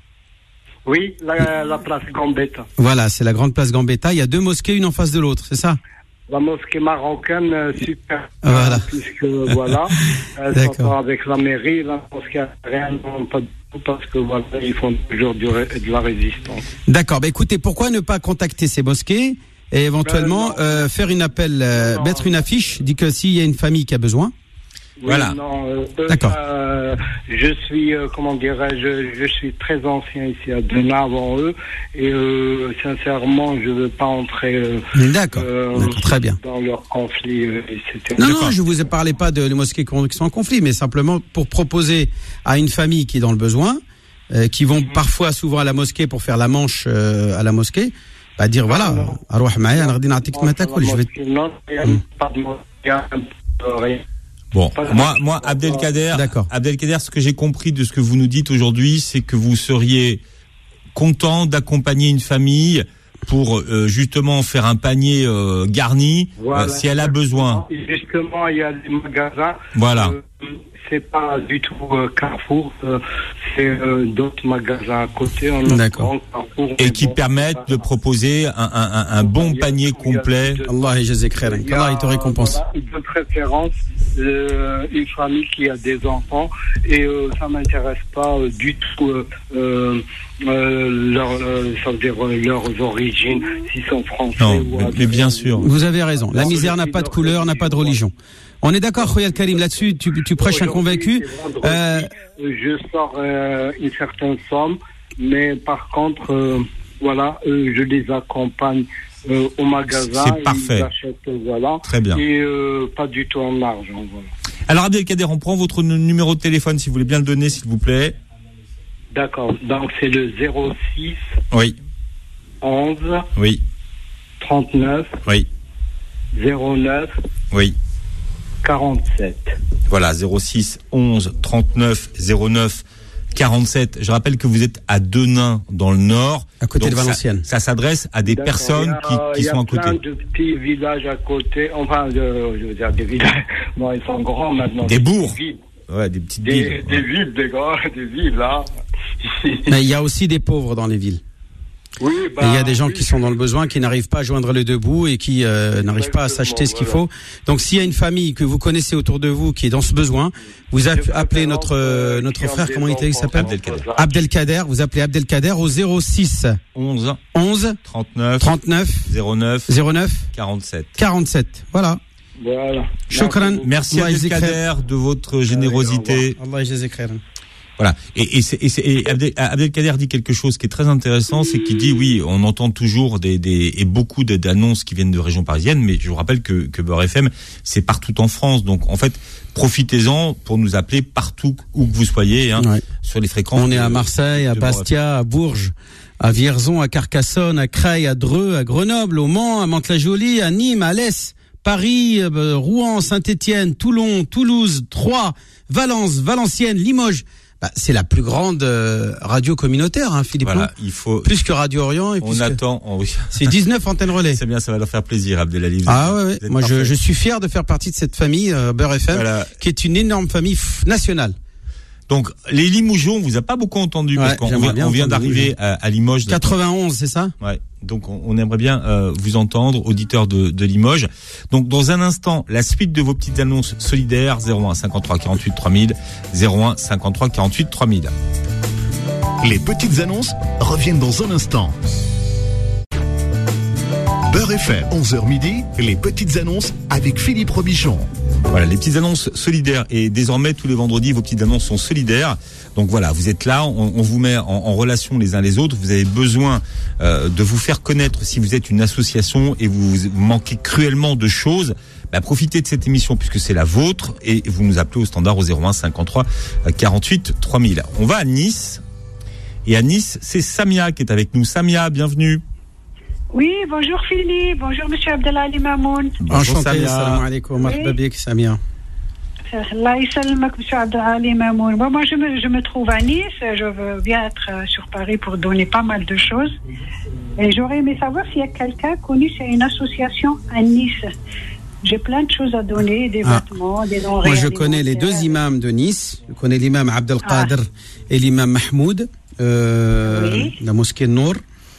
Oui, la, la place Gambetta. Voilà, c'est la grande place Gambetta. Il y a deux mosquées, une en face de l'autre, c'est ça? La mosquée marocaine, euh, super. Voilà. Puisque, voilà, elle s'entend avec la mairie. La mosquée algérienne, non, pas du tout, parce que, voilà, ils font toujours du, de la résistance. D'accord. Bah, écoutez, pourquoi ne pas contacter ces mosquées et éventuellement ben, euh, faire une appel, euh, mettre une affiche, dit que s'il y a une famille qui a besoin. Oui, voilà. Non, euh, D'accord. Euh, je suis, euh, comment dirais-je, je suis très ancien ici à Denain avant eux, et euh, sincèrement, je ne veux pas entrer euh, D'accord. Euh, D'accord. Très bien. dans leur conflit, euh, et cetera. Non, non, je vous ai parlé pas de les mosquées qui sont en conflit, mais simplement pour proposer à une famille qui est dans le besoin, euh, qui vont mm-hmm. parfois souvent à la mosquée pour faire la manche euh, à la mosquée, bah dire voilà, Arouh Maya, je vais. Non, il n'y a pas de mosquée. Bon, moi, moi, Abdelkader, Abdelkader, ce que j'ai compris de ce que vous nous dites aujourd'hui, c'est que vous seriez content d'accompagner une famille pour euh, justement faire un panier euh, garni, voilà, euh, si elle a besoin. Justement, il y a des magasins. Voilà. Euh, c'est pas du tout euh, Carrefour, euh, c'est euh, d'autres magasins à côté. D'accord. Et qui bon, permettent de proposer un, un, un bon panier complet. Allah et Jésus Christ. Allah te récompense. De préférence, euh, une famille qui a des enfants, et euh, ça m'intéresse pas euh, du tout euh, euh, leur, euh, ça veut dire euh, leurs origines, s'ils sont français. Non, ou mais, mais bien sûr. Vous avez raison. La misère n'a pas de couleur, n'a pas de religion. On est d'accord, Khoyal Karim, là-dessus, tu, tu prêches un convaincu. Euh... Je sors euh, une certaine somme, mais par contre, euh, voilà, euh, je les accompagne euh, au magasin. C'est parfait. Ils achètent, voilà. Très bien. Et euh, pas du tout en argent, voilà. Alors, Abdelkader, on prend votre numéro de téléphone, si vous voulez bien le donner, s'il vous plaît. D'accord. Donc, c'est le zéro six. Oui. onze. Oui. trente-neuf. Oui. zéro neuf. Oui. quarante-sept. Voilà, zéro six onze trente-neuf zéro neuf quarante-sept. Je rappelle que vous êtes à Denain, dans le Nord. À côté de Valenciennes. Ça, ça s'adresse à des D'accord. personnes a, qui, qui sont à côté. Il y a plein de petits villages à côté. Enfin, de, je veux dire des villages. Bon, ils sont grands maintenant. Des bourgs. Des ouais, des petites des, villes. Des ouais. villes, des grands, des villes, là. Mais il y a aussi des pauvres dans les villes. Oui, bah, il y a des gens oui. qui sont dans le besoin, qui n'arrivent pas à joindre les deux bouts et qui euh, n'arrivent pas à s'acheter ce qu'il faut. Donc, s'il y a une famille que vous connaissez autour de vous qui est dans ce besoin, vous appelez notre euh, notre frère, comment il s'appelle, Abdelkader. Abdelkader. Vous appelez Abdelkader au zéro six onze onze trente-neuf trente-neuf zéro neuf zéro neuf quarante-sept quarante-sept. Voilà. Voilà. Shukran. Merci Abdelkader de votre générosité. Allah yajzak. Voilà. Et, et, c'est, et, c'est, et Abdel, Abdelkader dit quelque chose qui est très intéressant, c'est qu'il dit oui, on entend toujours des, des et beaucoup d'annonces qui viennent de régions parisiennes, mais je vous rappelle que, que Beurre F M, c'est partout en France. Donc en fait, profitez-en pour nous appeler partout où que vous soyez, hein, ouais. sur les fréquences. On est à Marseille, à Bastia, à Bourges, à Vierzon, à Carcassonne, à Creil, à Dreux, à Grenoble, au Mans, à Mantes-la-Jolie, à Nîmes, à Alès, Paris, euh, Rouen, Saint-Étienne, Toulon, Toulouse, Troyes, Valence, Valenciennes, Limoges. Bah, c'est la plus grande euh, radio communautaire, hein, Philippe. Voilà, il faut plus que Radio Orient. Et on attend. Que... Oh, oui. C'est dix-neuf antennes relais. C'est bien, ça va leur faire plaisir, Abdelali. Ah ouais, ouais. Moi, je, je suis fier de faire partie de cette famille euh, Beurre F M, voilà. qui est une énorme famille f- nationale. Donc, les Limousons, on vous a pas beaucoup entendu ouais, parce qu'on vient, on vient d'arriver à, à Limoges. quatre-vingt-onze, c'est ça? Ouais. Donc, on, on aimerait bien euh, vous entendre, auditeurs de, de Limoges. Donc, dans un instant, la suite de vos petites annonces solidaires, zéro un cinquante-trois quarante-huit trois mille, zéro un cinquante-trois quarante-huit trois mille. Les petites annonces reviennent dans un instant. Beurre F M, onze heures midi, les petites annonces avec Philippe Robichon. Voilà, les petites annonces solidaires. Et désormais, tous les vendredis, vos petites annonces sont solidaires. Donc voilà, vous êtes là, on, on vous met en, en relation les uns les autres. Vous avez besoin euh, de vous faire connaître si vous êtes une association et vous, vous manquez cruellement de choses. Bah, profitez de cette émission puisque c'est la vôtre et vous nous appelez au standard au zéro un cinquante-trois quarante-huit trois mille. On va à Nice Et à Nice, c'est Samia qui est avec nous. Samia, bienvenue. Oui, bonjour Philippe, bonjour Monsieur Abdelali Mamoun. Bonjour Samia. Salam alaikum, marhaba bik Samia. Allah ysalmak Monsieur Abdelali Mamoun. Bon, moi je me, je me trouve à Nice, je veux bien être sur Paris pour donner pas mal de choses. Et j'aurais aimé savoir s'il y a quelqu'un connu, c'est une association à Nice. J'ai plein de choses à donner, des ah. vêtements, des denrées. Moi je connais les deux imams de Nice, je connais l'imam Abdelkader ah. et l'imam Mahmoud, euh, oui. la mosquée Nour.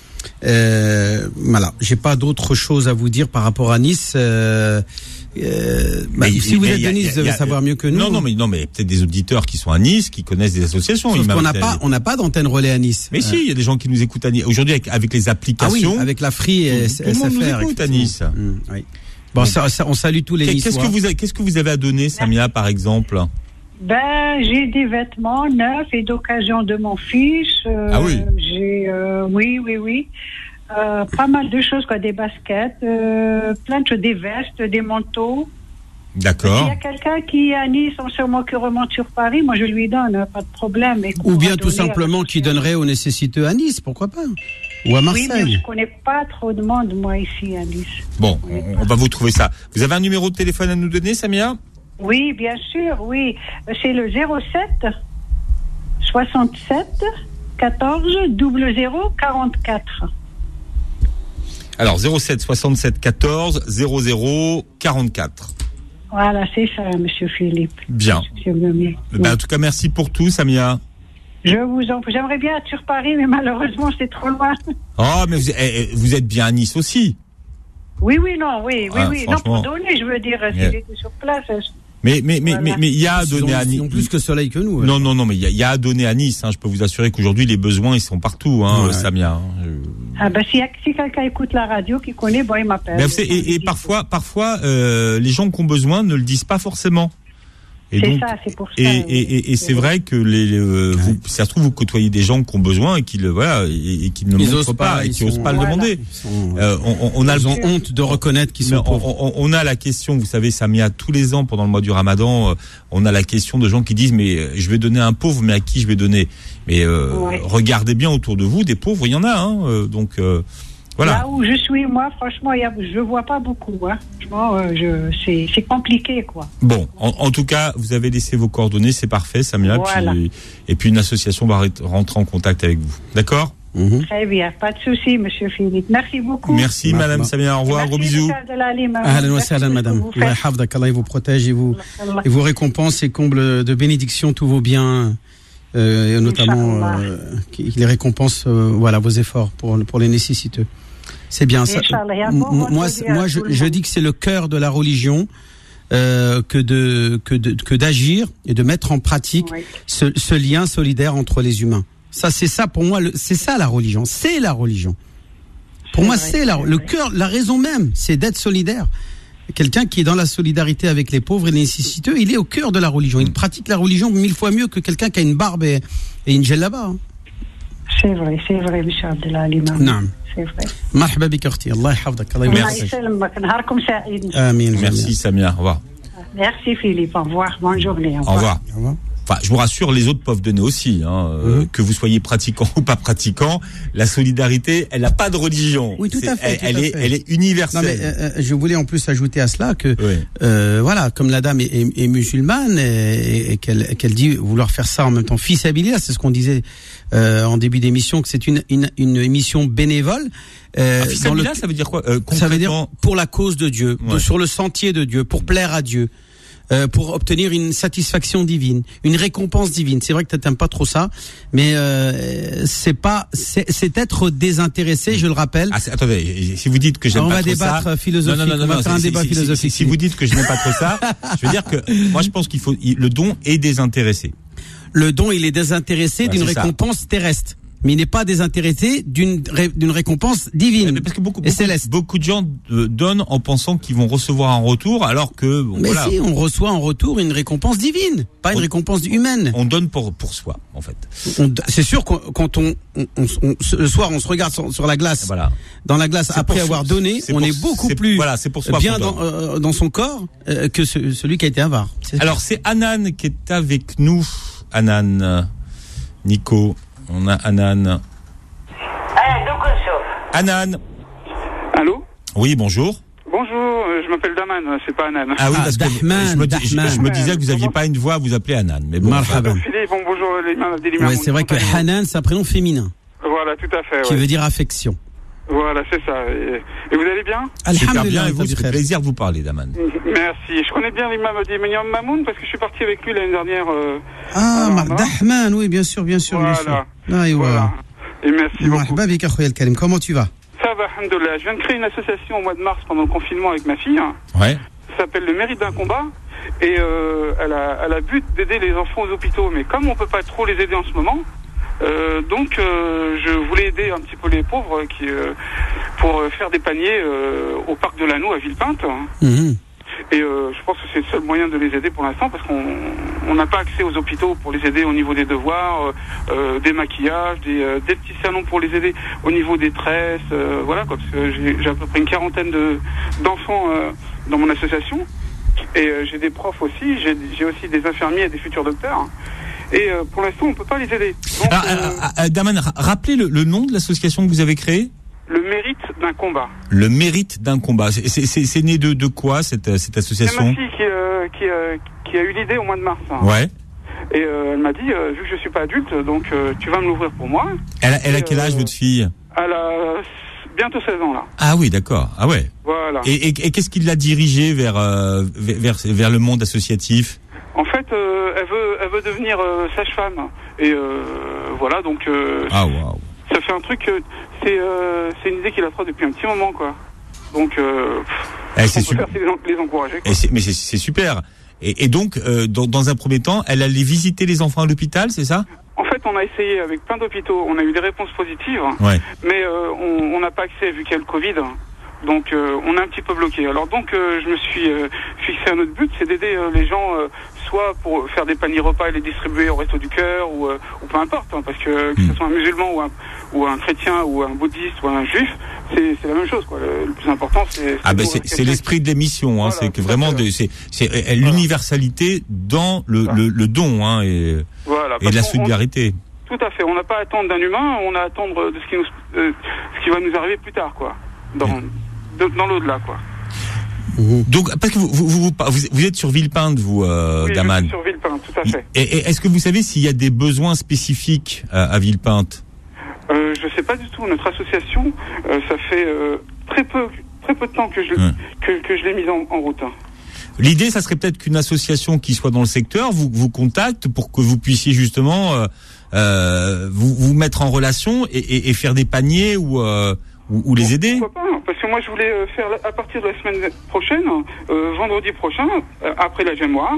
Euh, voilà, j'ai pas d'autre chose à vous dire par rapport à Nice. Euh, euh, bah, mais, si vous êtes de Nice, vous devez savoir mieux que nous. Non, non, mais non, mais peut-être des auditeurs qui sont à Nice, qui connaissent des associations. Sauf qu'on n'a pas, on n'a pas d'antenne relais à Nice. Mais euh. si, il y a des gens qui nous écoutent à Nice. Aujourd'hui, avec, avec les applications. Ah oui, avec la Free et tout, tout le monde nous écoute à Nice. Mmh, oui. Bon, ça, ça, on salue tous les Niçois. Qu'est-ce que vous avez, qu'est-ce que vous avez à donner, Samia, par exemple? Ben, j'ai des vêtements neufs et d'occasion de mon fils. Euh, ah oui. J'ai, euh, oui, oui, oui. Euh, pas mal de choses, quoi, des baskets, euh, plein de choses, des vestes, des manteaux. D'accord. S'il y a quelqu'un qui est à Nice, en ce moment qui remonte sur Paris, moi je lui donne, pas de problème. Ou bien tout simplement qui donnerait aux nécessiteux à Nice, pourquoi pas? Ou à Marseille. Oui, mais je connais pas trop de monde, moi, ici, à Nice. Bon, on, on va vous trouver ça. Vous avez un numéro de téléphone à nous donner, Samia? Oui, bien sûr, oui. C'est le zéro sept soixante-sept quatorze zéro zéro quarante-quatre. Alors, zéro sept soixante-sept quatorze zéro zéro quarante-quatre. Voilà, c'est ça, Monsieur Philippe. Bien. Oui. Ben, en tout cas, merci pour tout, Samia. Je vous en prie. J'aimerais bien être sur Paris, mais malheureusement, c'est trop loin. Oh, mais vous, eh, vous êtes bien à Nice aussi. Oui, oui, non, oui, oui, ah, oui. Non, pour donner, je veux dire, si yeah. j'étais sur place. Mais, mais, mais, voilà. mais, mais, il y a à donner à Nice. Ils ont plus que soleil que nous. Ouais. Non, non, non, mais il y a, il y a à donner à Nice. Hein. Je peux vous assurer qu'aujourd'hui, les besoins, ils sont partout, hein, ouais. Samia. Hein. Ah ben, si, si quelqu'un écoute la radio, qui connaît, bon, il m'appelle. Mais vous savez, et, et parfois, parfois, euh, les gens qui ont besoin ne le disent pas forcément. Et c'est donc, ça, c'est pour ça. Et, et, et, et c'est vrai que les, les euh, vous, si ça se trouve, vous côtoyez des gens qui ont besoin et qui le voilà et, et qui ne le montrent pas, pas et qui n'osent pas voilà. le demander. Sont, euh, on, on a ils ont honte de reconnaître qu'ils sont pauvres. On, on, on a la question, vous savez, Samia, tous les ans pendant le mois du Ramadan, euh, on a la question de gens qui disent mais euh, je vais donner à un pauvre, mais à qui je vais donner? Mais euh, ouais. regardez bien autour de vous, des pauvres, il y en a, hein, euh, donc. Euh, Voilà. Là où je suis, moi, franchement, y a, je vois pas beaucoup. Hein. Franchement, euh, je, c'est, c'est compliqué, quoi. Bon, en, en tout cas, vous avez laissé vos coordonnées, c'est parfait, Samia. Voilà. Puis, et puis une association va rentrer en contact avec vous. D'accord? Mm-hmm. Très bien, pas de souci, Monsieur Philippe. Merci beaucoup. Merci, Merci Madame Samia. Au revoir, gros bisous. Ahlan wa sahlan, Madame. Allah vous protège et vous, et vous récompense et comble de bénédictions tous vos biens. Euh, et notamment euh, qui les récompense euh, voilà vos efforts pour pour les nécessiteux. C'est bien ça. Moi moi, moi je, je dis que c'est le cœur de la religion euh, que de que de que d'agir et de mettre en pratique oui. ce, ce lien solidaire entre les humains. Ça c'est ça pour moi le, c'est ça la religion, c'est la religion. Pour c'est moi vrai, c'est la c'est le cœur, la raison même, c'est d'être solidaire. Quelqu'un qui est dans la solidarité avec les pauvres et les nécessiteux, il est au cœur de la religion. Il pratique la religion mille fois mieux que quelqu'un qui a une barbe et, et une djellaba. Hein. C'est vrai, c'est vrai, M. Abdelali. Non. C'est vrai. Marhaba bik akhti. Allah yahfadek. Allah yahfadek. Amin. Merci Samia. Au revoir. Merci Philippe. Au revoir. Bonne journée. Au revoir. Au revoir. Au revoir. Enfin, je vous rassure, les autres peuvent donner aussi, hein, euh, mmh. que vous soyez pratiquant ou pas pratiquant. La solidarité, elle n'a pas de religion. Oui, tout c'est, à fait. Elle, tout elle à est, fait. elle est universelle. Non, mais, euh, je voulais en plus ajouter à cela que, oui. euh, voilà, comme la dame est, est, est musulmane et, et qu'elle, qu'elle dit vouloir faire ça en même temps, fils habilia, c'est ce qu'on disait euh, en début d'émission, que c'est une, une, une émission bénévole. Euh, ah, fils habilia, ça veut dire quoi euh, Ça veut dire pour la cause de Dieu, ouais. de, sur le sentier de Dieu, pour plaire à Dieu. Euh, pour obtenir une satisfaction divine, une récompense divine. C'est vrai que t'aimes pas trop ça, mais euh, c'est pas, c'est, c'est être désintéressé, je le rappelle. Ah, attendez, si vous dites que j'aime Alors, pas trop ça, on va débattre philosophique. Non, non, non, on va non, faire un débat si, philosophique. Si, si vous dites que je n'aime pas trop ça, je veux dire que moi je pense qu'il faut le don est désintéressé. Le don, il est désintéressé ouais, d'une récompense ça. terrestre. Mais il n'est pas désintéressé d'une d'une récompense divine parce que beaucoup, et beaucoup, céleste. Beaucoup de gens donnent en pensant qu'ils vont recevoir un retour, alors que bon, mais voilà. si, on reçoit en retour une récompense divine, pas on, une récompense humaine. On donne pour pour soi, en fait. On, c'est sûr que quand on, on, on, on le soir on se regarde sur, sur la glace, voilà. dans la glace c'est après pour, avoir donné, c'est on pour, est beaucoup c'est, plus voilà, c'est pour soi bien dans, euh, dans son corps euh, que ce, celui qui a été avare. C'est alors c'est Anan qui est avec nous, Anan, Nico. On a Anan. Anan. Allô? Oui, bonjour. Bonjour, euh, je m'appelle Daman, c'est pas Anan. Ah oui, parce que Dahman, je me, dis- je, Dahman. je me disais que vous aviez pas une voix à vous appeler Anan. Mais bon. Marhaban. Philippe, bon, bonjour les mains des lumières. Ouais, c'est vrai que Hanan, c'est un prénom féminin Voilà, tout à fait. qui Ouais. veut dire affection. Voilà, c'est ça. Et, et vous allez bien? Super bien, et vous, Alhamdulillah, ça fait plaisir de vous parler, Daman. Merci. Je connais bien l'imam d'Imam Mamoun parce que je suis parti avec lui l'année dernière. Euh, Ah, à Mar- Rabat. Dahman, oui, bien sûr, bien sûr, bien sûr. Voilà. Aïwa. Voilà. Et merci beaucoup. Marhaba bik, akhoya al-karim. Comment tu vas? Ça va, alhamdoulilah. Je viens de créer une association au mois de mars pendant le confinement avec ma fille. Ouais. Ça s'appelle Le Mérite d'un combat. Et euh, elle, a, elle a but d'aider les enfants aux hôpitaux. Mais comme on peut pas trop les aider en ce moment, euh, donc euh, je voulais aider un petit peu les pauvres qui, euh, pour euh, faire des paniers euh, au parc de l'Anneau à Villepinte. Mhm. Et euh, je pense que c'est le seul moyen de les aider pour l'instant parce qu'on on n'a pas accès aux hôpitaux pour les aider au niveau des devoirs, euh, euh, des maquillages, des, euh, des petits salons pour les aider au niveau des tresses, euh, voilà quoi. Parce que j'ai, j'ai à peu près une quarantaine de d'enfants euh, dans mon association et euh, j'ai des profs aussi, j'ai, j'ai aussi des infirmiers et des futurs docteurs. Et euh, pour l'instant, on peut pas les aider. Donc, Alors, euh, euh, euh, Daman, ra- rappelez le, le nom de l'association que vous avez créée. le mérite d'un combat. Le mérite d'un combat. C'est, c'est, c'est, c'est né de, de quoi cette, cette C'est association? ma fille qui, euh, qui, euh, qui a eu l'idée au mois de mars. hein. Ouais. Et euh, elle m'a dit, euh, vu que je suis pas adulte, donc euh, tu vas me l'ouvrir pour moi. Elle a, elle a Et, quel âge euh, votre fille? Elle a bientôt seize ans là. Ah oui, d'accord. Ah ouais. Voilà. Et, et, et qu'est-ce qui l'a dirigée vers, euh, vers, vers, vers le monde associatif? En fait, euh, elle veut, elle veut devenir euh, sage-femme. Et euh, voilà, donc euh, Ah waouh. ça fait un truc. Euh, c'est, euh, c'est une idée qu'il a trop depuis un petit moment, quoi. Donc, euh, Eh, ce c'est qu'on peut super. faire, c'est les, en- les encourager. Quoi. Et c'est, mais c'est, c'est super. Et, et donc, euh, dans, dans un premier temps, elle allait visiter les enfants à l'hôpital, c'est ça? En fait, on a essayé avec plein d'hôpitaux. On a eu des réponses positives, Ouais. mais euh, on on n'a pas accès vu qu'il y a le Covid. Donc, euh, on est un petit peu bloqué. Alors donc, euh, je me suis euh, fixé un autre but, c'est d'aider euh, les gens, euh, soit pour faire des paniers repas et les distribuer au Resto du Cœur, ou, euh, ou peu importe, hein, parce que que Mm. ce soit un musulman ou un, ou un chrétien ou un bouddhiste ou un juif, c'est c'est la même chose, quoi. Le, le plus important, c'est Ah ben d'ouvrir c'est, c'est quelqu'un l'esprit de l'émission, hein. Voilà, C'est que tout à vraiment fait. de, c'est, c'est euh, l'universalité dans le, Voilà. le, le don, hein, et, Voilà, et de la parce qu'on- solidarité. Tout à fait. On n'a pas à attendre d'un humain, on a à attendre de ce qui nous, euh, ce qui va nous arriver plus tard, quoi. Dans, de- dans l'au-delà, quoi. Donc, parce que vous, vous, vous, vous, vous êtes sur Villepinte, vous, euh, Oui, je Daman. suis sur Villepinte, tout à fait. Et, et est-ce que vous savez s'il y a des besoins spécifiques à, à Villepinte? Euh, je sais pas du tout. Notre association, euh, ça fait euh, très peu, très peu de temps que je, Ouais. que, que je l'ai mise en, en route. hein. L'idée, ça serait peut-être qu'une association qui soit dans le secteur vous, vous contacte pour que vous puissiez justement euh, euh, vous, vous mettre en relation et, et, et faire des paniers ou, euh, ou, ou les aider. Pourquoi pas? Parce que moi, je voulais euh, faire à partir de la semaine prochaine, euh, vendredi prochain, euh, après la Gémois,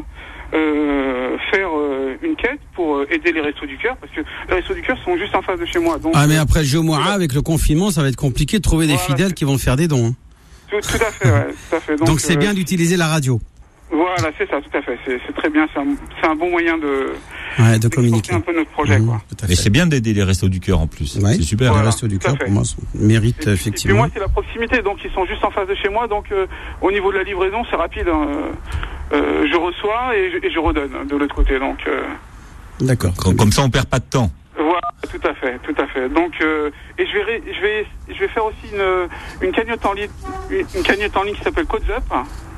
euh, faire euh, une quête pour euh, aider les Restos du Cœur, parce que les Restos du Cœur sont juste en face de chez moi. Donc, Ah, mais euh, après le Jumu'ah, avec le confinement, ça va être compliqué de trouver des Voilà, fidèles c'est- qui vont faire des dons. hein. tout, tout à fait, ouais, tout à fait. Donc c'est euh, bien d'utiliser la radio, Voilà, c'est ça, tout à fait. C'est, c'est très bien. C'est un, c'est un bon moyen de, ouais, de d'exporter communiquer. un peu notre projet, Mmh, quoi. tout à Mais fait. c'est bien d'aider les Restos du Cœur en plus. Ouais. C'est super. Voilà. Les Restos du tout à Cœur, fait. pour moi, sont- méritent Et puis- Et puis effectivement. moi, c'est la proximité, donc ils sont juste en face de chez moi, donc euh, au niveau de la livraison, c'est rapide. hein. Euh, je reçois et je, et je redonne de l'autre côté, donc euh, D'accord. Comme, comme ça, on perd pas de temps. voilà, tout à fait, tout à fait. Donc euh, et je vais, ré- je vais, je vais faire aussi une, une cagnotte en ligne, une, une cagnotte en ligne qui s'appelle Codes Up.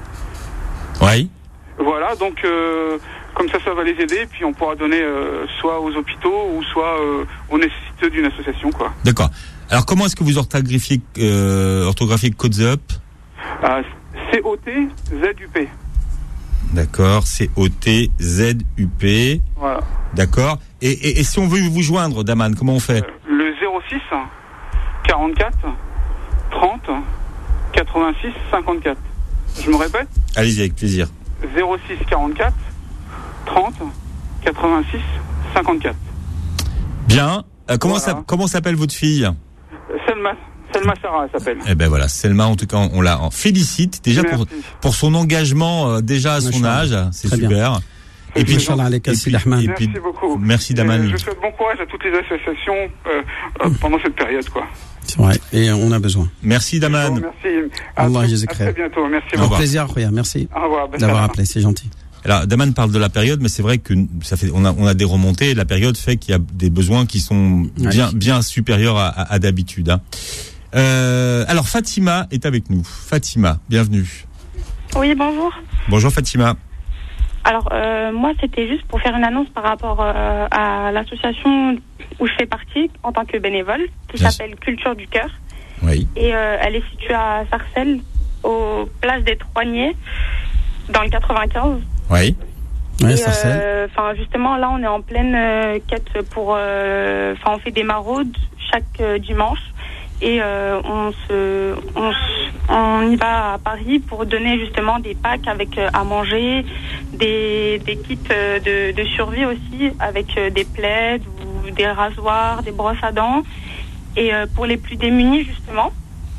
Oui. Voilà, donc euh, comme ça, ça va les aider, puis on pourra donner euh, soit aux hôpitaux ou soit euh, aux nécessiteux d'une association, quoi. D'accord. Alors, comment est-ce que vous orthographiez, euh, orthographiez Codes Up? Ah, C O T Z U P. D'accord. C O T Z U P. Voilà. D'accord. Et, et, et si on veut vous joindre, Daman, comment on fait? Le zéro six quarante-quatre trente quatre-vingt-six cinquante-quatre. Je me répète, Allez-y, avec plaisir. zéro six quarante-quatre trente quatre-vingt-six cinquante-quatre. Bien. Euh, comment, Voilà. ça, comment s'appelle votre fille? Selma, Selma Sarah, elle s'appelle. Eh ben voilà, Selma, en tout cas, on la en félicite déjà pour, Merci. pour son engagement euh, déjà à son âge. Machallah. C'est Très bien. super. Et puis, Inch'Allah, et alaika puis, Sid Ahmad. et puis- Merci beaucoup. merci, Et, Daman. euh, je souhaite bon courage à toutes les associations euh, euh, pendant cette période, quoi. C'est vrai. Et on a besoin. Merci, Daman. Bon, merci. À, Allah très- yajzak à très khair. bientôt. Merci Au Au beaucoup. revoir. plaisir, Khoya. Merci Au revoir. Belle d'avoir soirée. appelé. C'est gentil. Alors, Daman parle de la période, mais c'est vrai que ça fait, on a, on a des remontées. La période fait qu'il y a des besoins qui sont bien, bien supérieurs à, à, à d'habitude. Hein. Euh, alors, Fatima est avec nous. Fatima, bienvenue. Oui, bonjour. Bonjour Fatima. Alors, euh, moi, c'était juste pour faire une annonce par rapport euh, à l'association où je fais partie en tant que bénévole, qui Bien s'appelle Culture du Cœur. Oui. Et euh, elle est située à Sarcelles, aux places des Troigniers, dans le quatre-vingt-quinze. Oui. Ouais, Et, Sarcelles. euh, enfin, justement, là, on est en pleine euh, quête pour. Enfin, euh, on fait des maraudes chaque euh, dimanche. Et euh, on se, on, se- on y va à Paris pour donner justement des packs avec euh, à manger, des, des kits euh, de, de survie aussi, avec euh, des plaids ou des rasoirs, des brosses à dents, et euh, pour les plus démunis justement.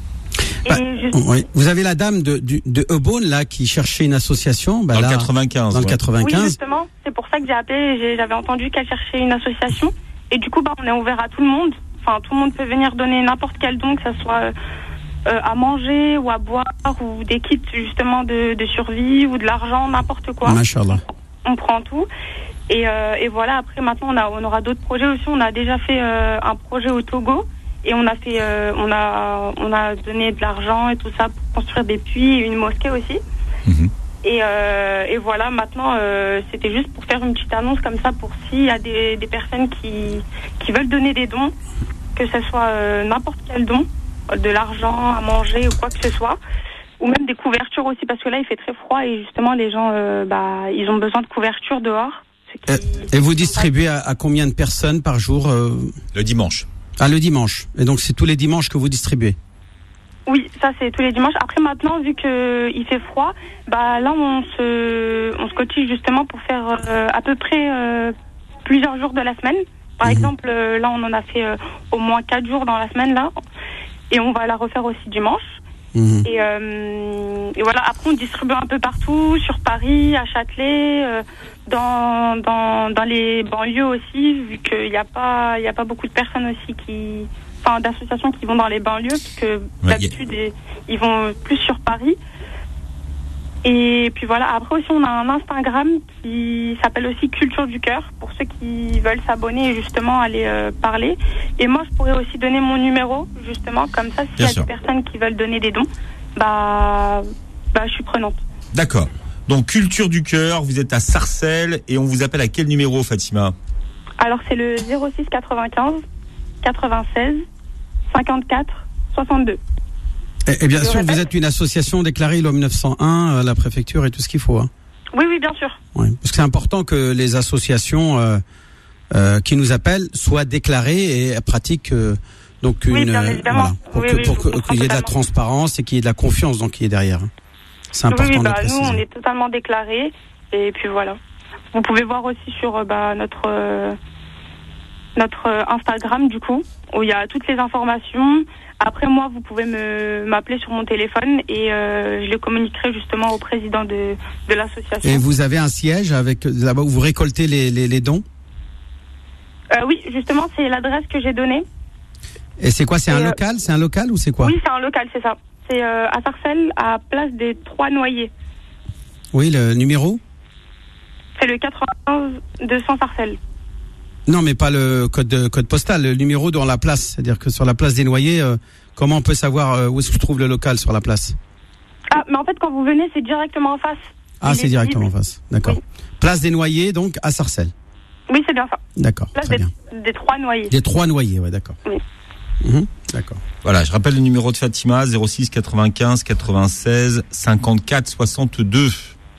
Et Bah, juste- oui. Vous avez la dame de, du- de Eubonne, là, qui cherchait une association. Bah, Dans le là, quatre-vingt-quinze. Dans le ouais. Oui, quatre-vingt-quinze. justement, c'est pour ça que j'ai appelé. J'ai- J'avais entendu qu'elle cherchait une association. Et du coup, bah, on est ouvert à tout le monde. Enfin, tout le monde peut venir donner n'importe quel don, que ce soit euh, à manger ou à boire ou des kits justement de, de survie ou de l'argent, n'importe quoi. Machallah. On prend tout. Et, euh, et voilà, après, maintenant, on, a, on aura d'autres projets aussi. On a déjà fait euh, un projet au Togo. Et on a fait, euh, on a, on a donné de l'argent et tout ça pour construire des puits et une mosquée aussi. Mhm. Et, euh, et voilà, maintenant, euh, c'était juste pour faire une petite annonce comme ça pour s'il y a des, des personnes qui, qui veulent donner des dons, que ce soit euh, n'importe quel don, de l'argent, à manger ou quoi que ce soit, ou même des couvertures aussi, parce que là, il fait très froid et justement, les gens, euh, bah, ils ont besoin de couvertures dehors. Euh, Et vous distribuez à, à combien de personnes par jour euh, Le dimanche. Ah, le dimanche. Et donc, c'est tous les dimanches que vous distribuez. Oui, ça c'est tous les dimanches. Après maintenant, vu que il fait froid, bah là on se, on se cotise justement pour faire euh, à peu près euh, plusieurs jours de la semaine. Par Mhm. exemple, euh, là on en a fait euh, au moins quatre jours dans la semaine là, et on va la refaire aussi dimanche. Mhm. Et, euh, et voilà. Après on distribue un peu partout, sur Paris, à Châtelet, euh, dans, dans dans les banlieues aussi, vu qu'il n'y a pas il y a pas beaucoup de personnes aussi qui Enfin, d'associations qui vont dans les banlieues, parce que Ouais, d'habitude, ils- ils vont plus sur Paris. Et puis voilà, après aussi, on a un Instagram qui s'appelle aussi Culture du Cœur, pour ceux qui veulent s'abonner et justement aller euh, parler. Et moi, je pourrais aussi donner mon numéro, justement, comme ça, s'il y Bien a sûr. des personnes qui veulent donner des dons, bah, bah je suis prenante. D'accord. Donc, Culture du Cœur, vous êtes à Sarcelles et on vous appelle à quel numéro, Fatima? Alors, c'est le zéro six quatre-vingt-quinze quatre-vingt-seize cinquante-quatre soixante-deux. Et, et bien Je sûr, répète. vous êtes une association déclarée l'O M neuf cent un à la préfecture et tout ce qu'il faut. Hein. Oui, oui, bien sûr. Ouais. Parce que c'est important que les associations euh, euh, qui nous appellent soient déclarées et pratiquent euh, donc une Oui, bien euh, évidemment. voilà, pour Oui, que- oui, pour je que- comprends qu'il y ait de la totalement. transparence et qu'il y ait de la confiance donc qui est derrière. hein. C'est Oui, important oui, de bah, le nous, préciser. on est totalement déclarés. Et puis voilà. Vous pouvez voir aussi sur euh, bah, notre, euh, notre euh, Instagram, du coup, où il y a toutes les informations. Après, moi, vous pouvez me m'appeler sur mon téléphone et euh, je le communiquerai justement au président de, de l'association. Et vous avez un siège avec là-bas où vous récoltez les, les, les dons. Euh, oui, justement, c'est l'adresse que j'ai donnée. Et c'est quoi? C'est Et, un euh, local? C'est un local ou c'est quoi? Oui, c'est un local, c'est ça. C'est euh, à Sarcelles, à Place des Trois Noyers. Oui, le numéro? C'est le quatre-vingt-quinze deux cents Sarcelles. Non, mais pas le code de, code postal, le numéro dans la place. C'est-à-dire que sur la place des Noyers, euh, comment on peut savoir euh, où est-ce que se trouve le local sur la place? Ah, mais en fait, quand vous venez, c'est directement en face. Ah, Il c'est est directement en visible. face. D'accord. Oui. Place des Noyers, donc à Sarcelles. Oui, c'est bien ça. D'accord. Place Très des, bien. des Trois Noyers. Des Trois Noyers, ouais, d'accord. Oui. Mhm, d'accord. Voilà, je rappelle le numéro de Fatima, zéro six quatre-vingt-quinze quatre-vingt-seize cinquante-quatre soixante-deux.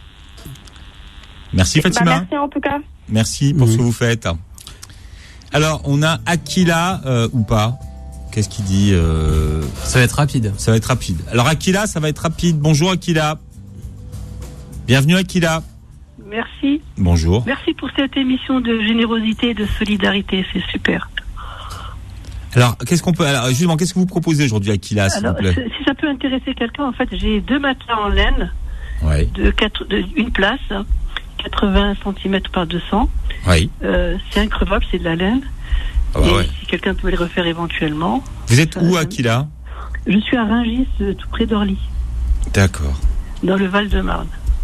Merci Bah, Fatima. merci en tout cas. Merci pour Mhm. ce que vous faites. Alors, on a Aquila euh, ou pas? Qu'est-ce qu'il dit euh... Ça va être rapide. Ça va être rapide. Alors Aquila, ça va être rapide. Bonjour Aquila. Bienvenue Aquila. Merci. Bonjour. Merci pour cette émission de générosité et de solidarité, c'est super. Alors, qu'est-ce qu'on peut alors justement, qu'est-ce que vous proposez aujourd'hui Aquila, s'il Alors, vous plaît? si si ça peut intéresser quelqu'un, en fait, j'ai deux matelas en laine Oui. de, quatre, de une place, quatre-vingts centimètres par deux cents. Oui. Euh, c'est increvable, c'est de la laine. Ah bah et ouais. si quelqu'un peut les refaire éventuellement. Vous êtes où Euh, Aquila? Je suis à Rungis, euh, tout près d'Orly, D'accord. dans le Val-de-Marne.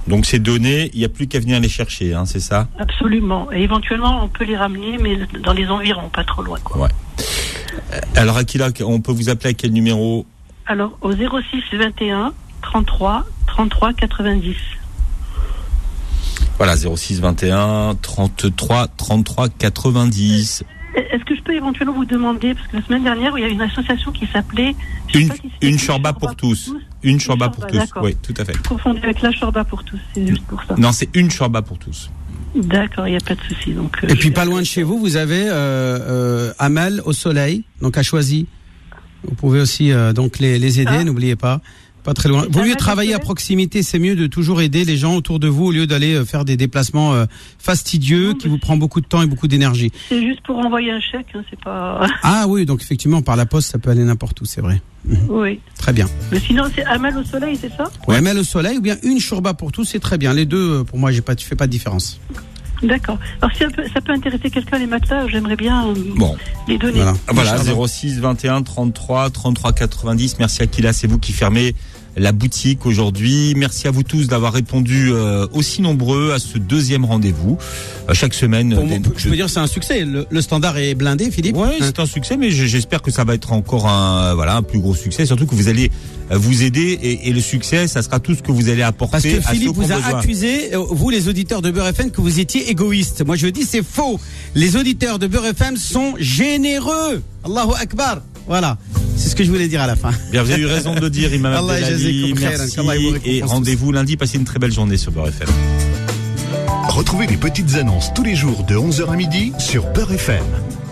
Donc c'est donné, il n'y a plus qu'à venir les chercher, hein, c'est ça? Absolument. Et éventuellement, on peut les ramener, mais dans les environs, pas trop loin, quoi. Ouais. Alors Akila, on peut vous appeler à quel numéro? Alors au zéro six vingt et un trente-trois trente-trois quatre-vingt-dix. Voilà, zéro six vingt et un trente-trois trente-trois quatre-vingt-dix. Est-ce que je peux éventuellement vous demander, parce que la semaine dernière, il y a une association qui s'appelait... Une, si une Chorba pour tous. Une Chorba pour tous, oui, tout à fait. Confondue avec la Chorba pour tous, c'est juste pour ça. Non, c'est une Chorba pour tous. D'accord, il n'y a pas de souci. Donc, euh, Et puis pas loin de chez vous, vous avez euh, euh, Amal au soleil, donc à Choisy. Vous pouvez aussi euh, donc les, les aider, ah. n'oubliez pas. Pas très loin. Vaut mieux travailler à proximité, c'est mieux de toujours aider les gens autour de vous au lieu d'aller faire des déplacements euh, fastidieux non, qui vous prend beaucoup de temps et beaucoup d'énergie. C'est juste pour envoyer un chèque, hein, c'est pas... Ah oui, donc effectivement, par la poste, ça peut aller n'importe où, c'est vrai. Oui. Très bien. Mais sinon, c'est Amal au soleil, c'est ça? Oui, Amal au soleil ou bien une Chorba pour tous, c'est très bien. Les deux, pour moi, j'ai pas, je fais pas de différence. D'accord. Alors si ça peut, ça peut intéresser quelqu'un les matelas, j'aimerais bien euh, bon. les donner. Voilà, voilà zéro six vingt et un trente-trois trente-trois quatre-vingt-dix. Merci Akila, c'est vous qui fermez la boutique aujourd'hui. Merci à vous tous d'avoir répondu euh, aussi nombreux à ce deuxième rendez-vous. Euh, chaque semaine. Bon, des, je veux dire, c'est un succès. Le, le standard est blindé, Philippe. Oui, c'est un succès, mais j'espère que ça va être encore un, voilà, un plus gros succès. Surtout que vous allez vous aider et, et le succès, ça sera tout ce que vous allez apporter. Parce que à Philippe ceux vous a besoin. accusé, vous les auditeurs de Beurre F M, que vous étiez égoïstes. Moi, je dis c'est faux. Les auditeurs de Beurre F M sont généreux. Allahu Akbar. Voilà, c'est ce que je voulais dire à la fin. Bien, vous avez eu raison de le dire, Imam Abdelali. Merci et rendez-vous lundi. Passez une très belle journée sur Beurre F M. Retrouvez les petites annonces tous les jours de onze heures à midi sur Beurre F M.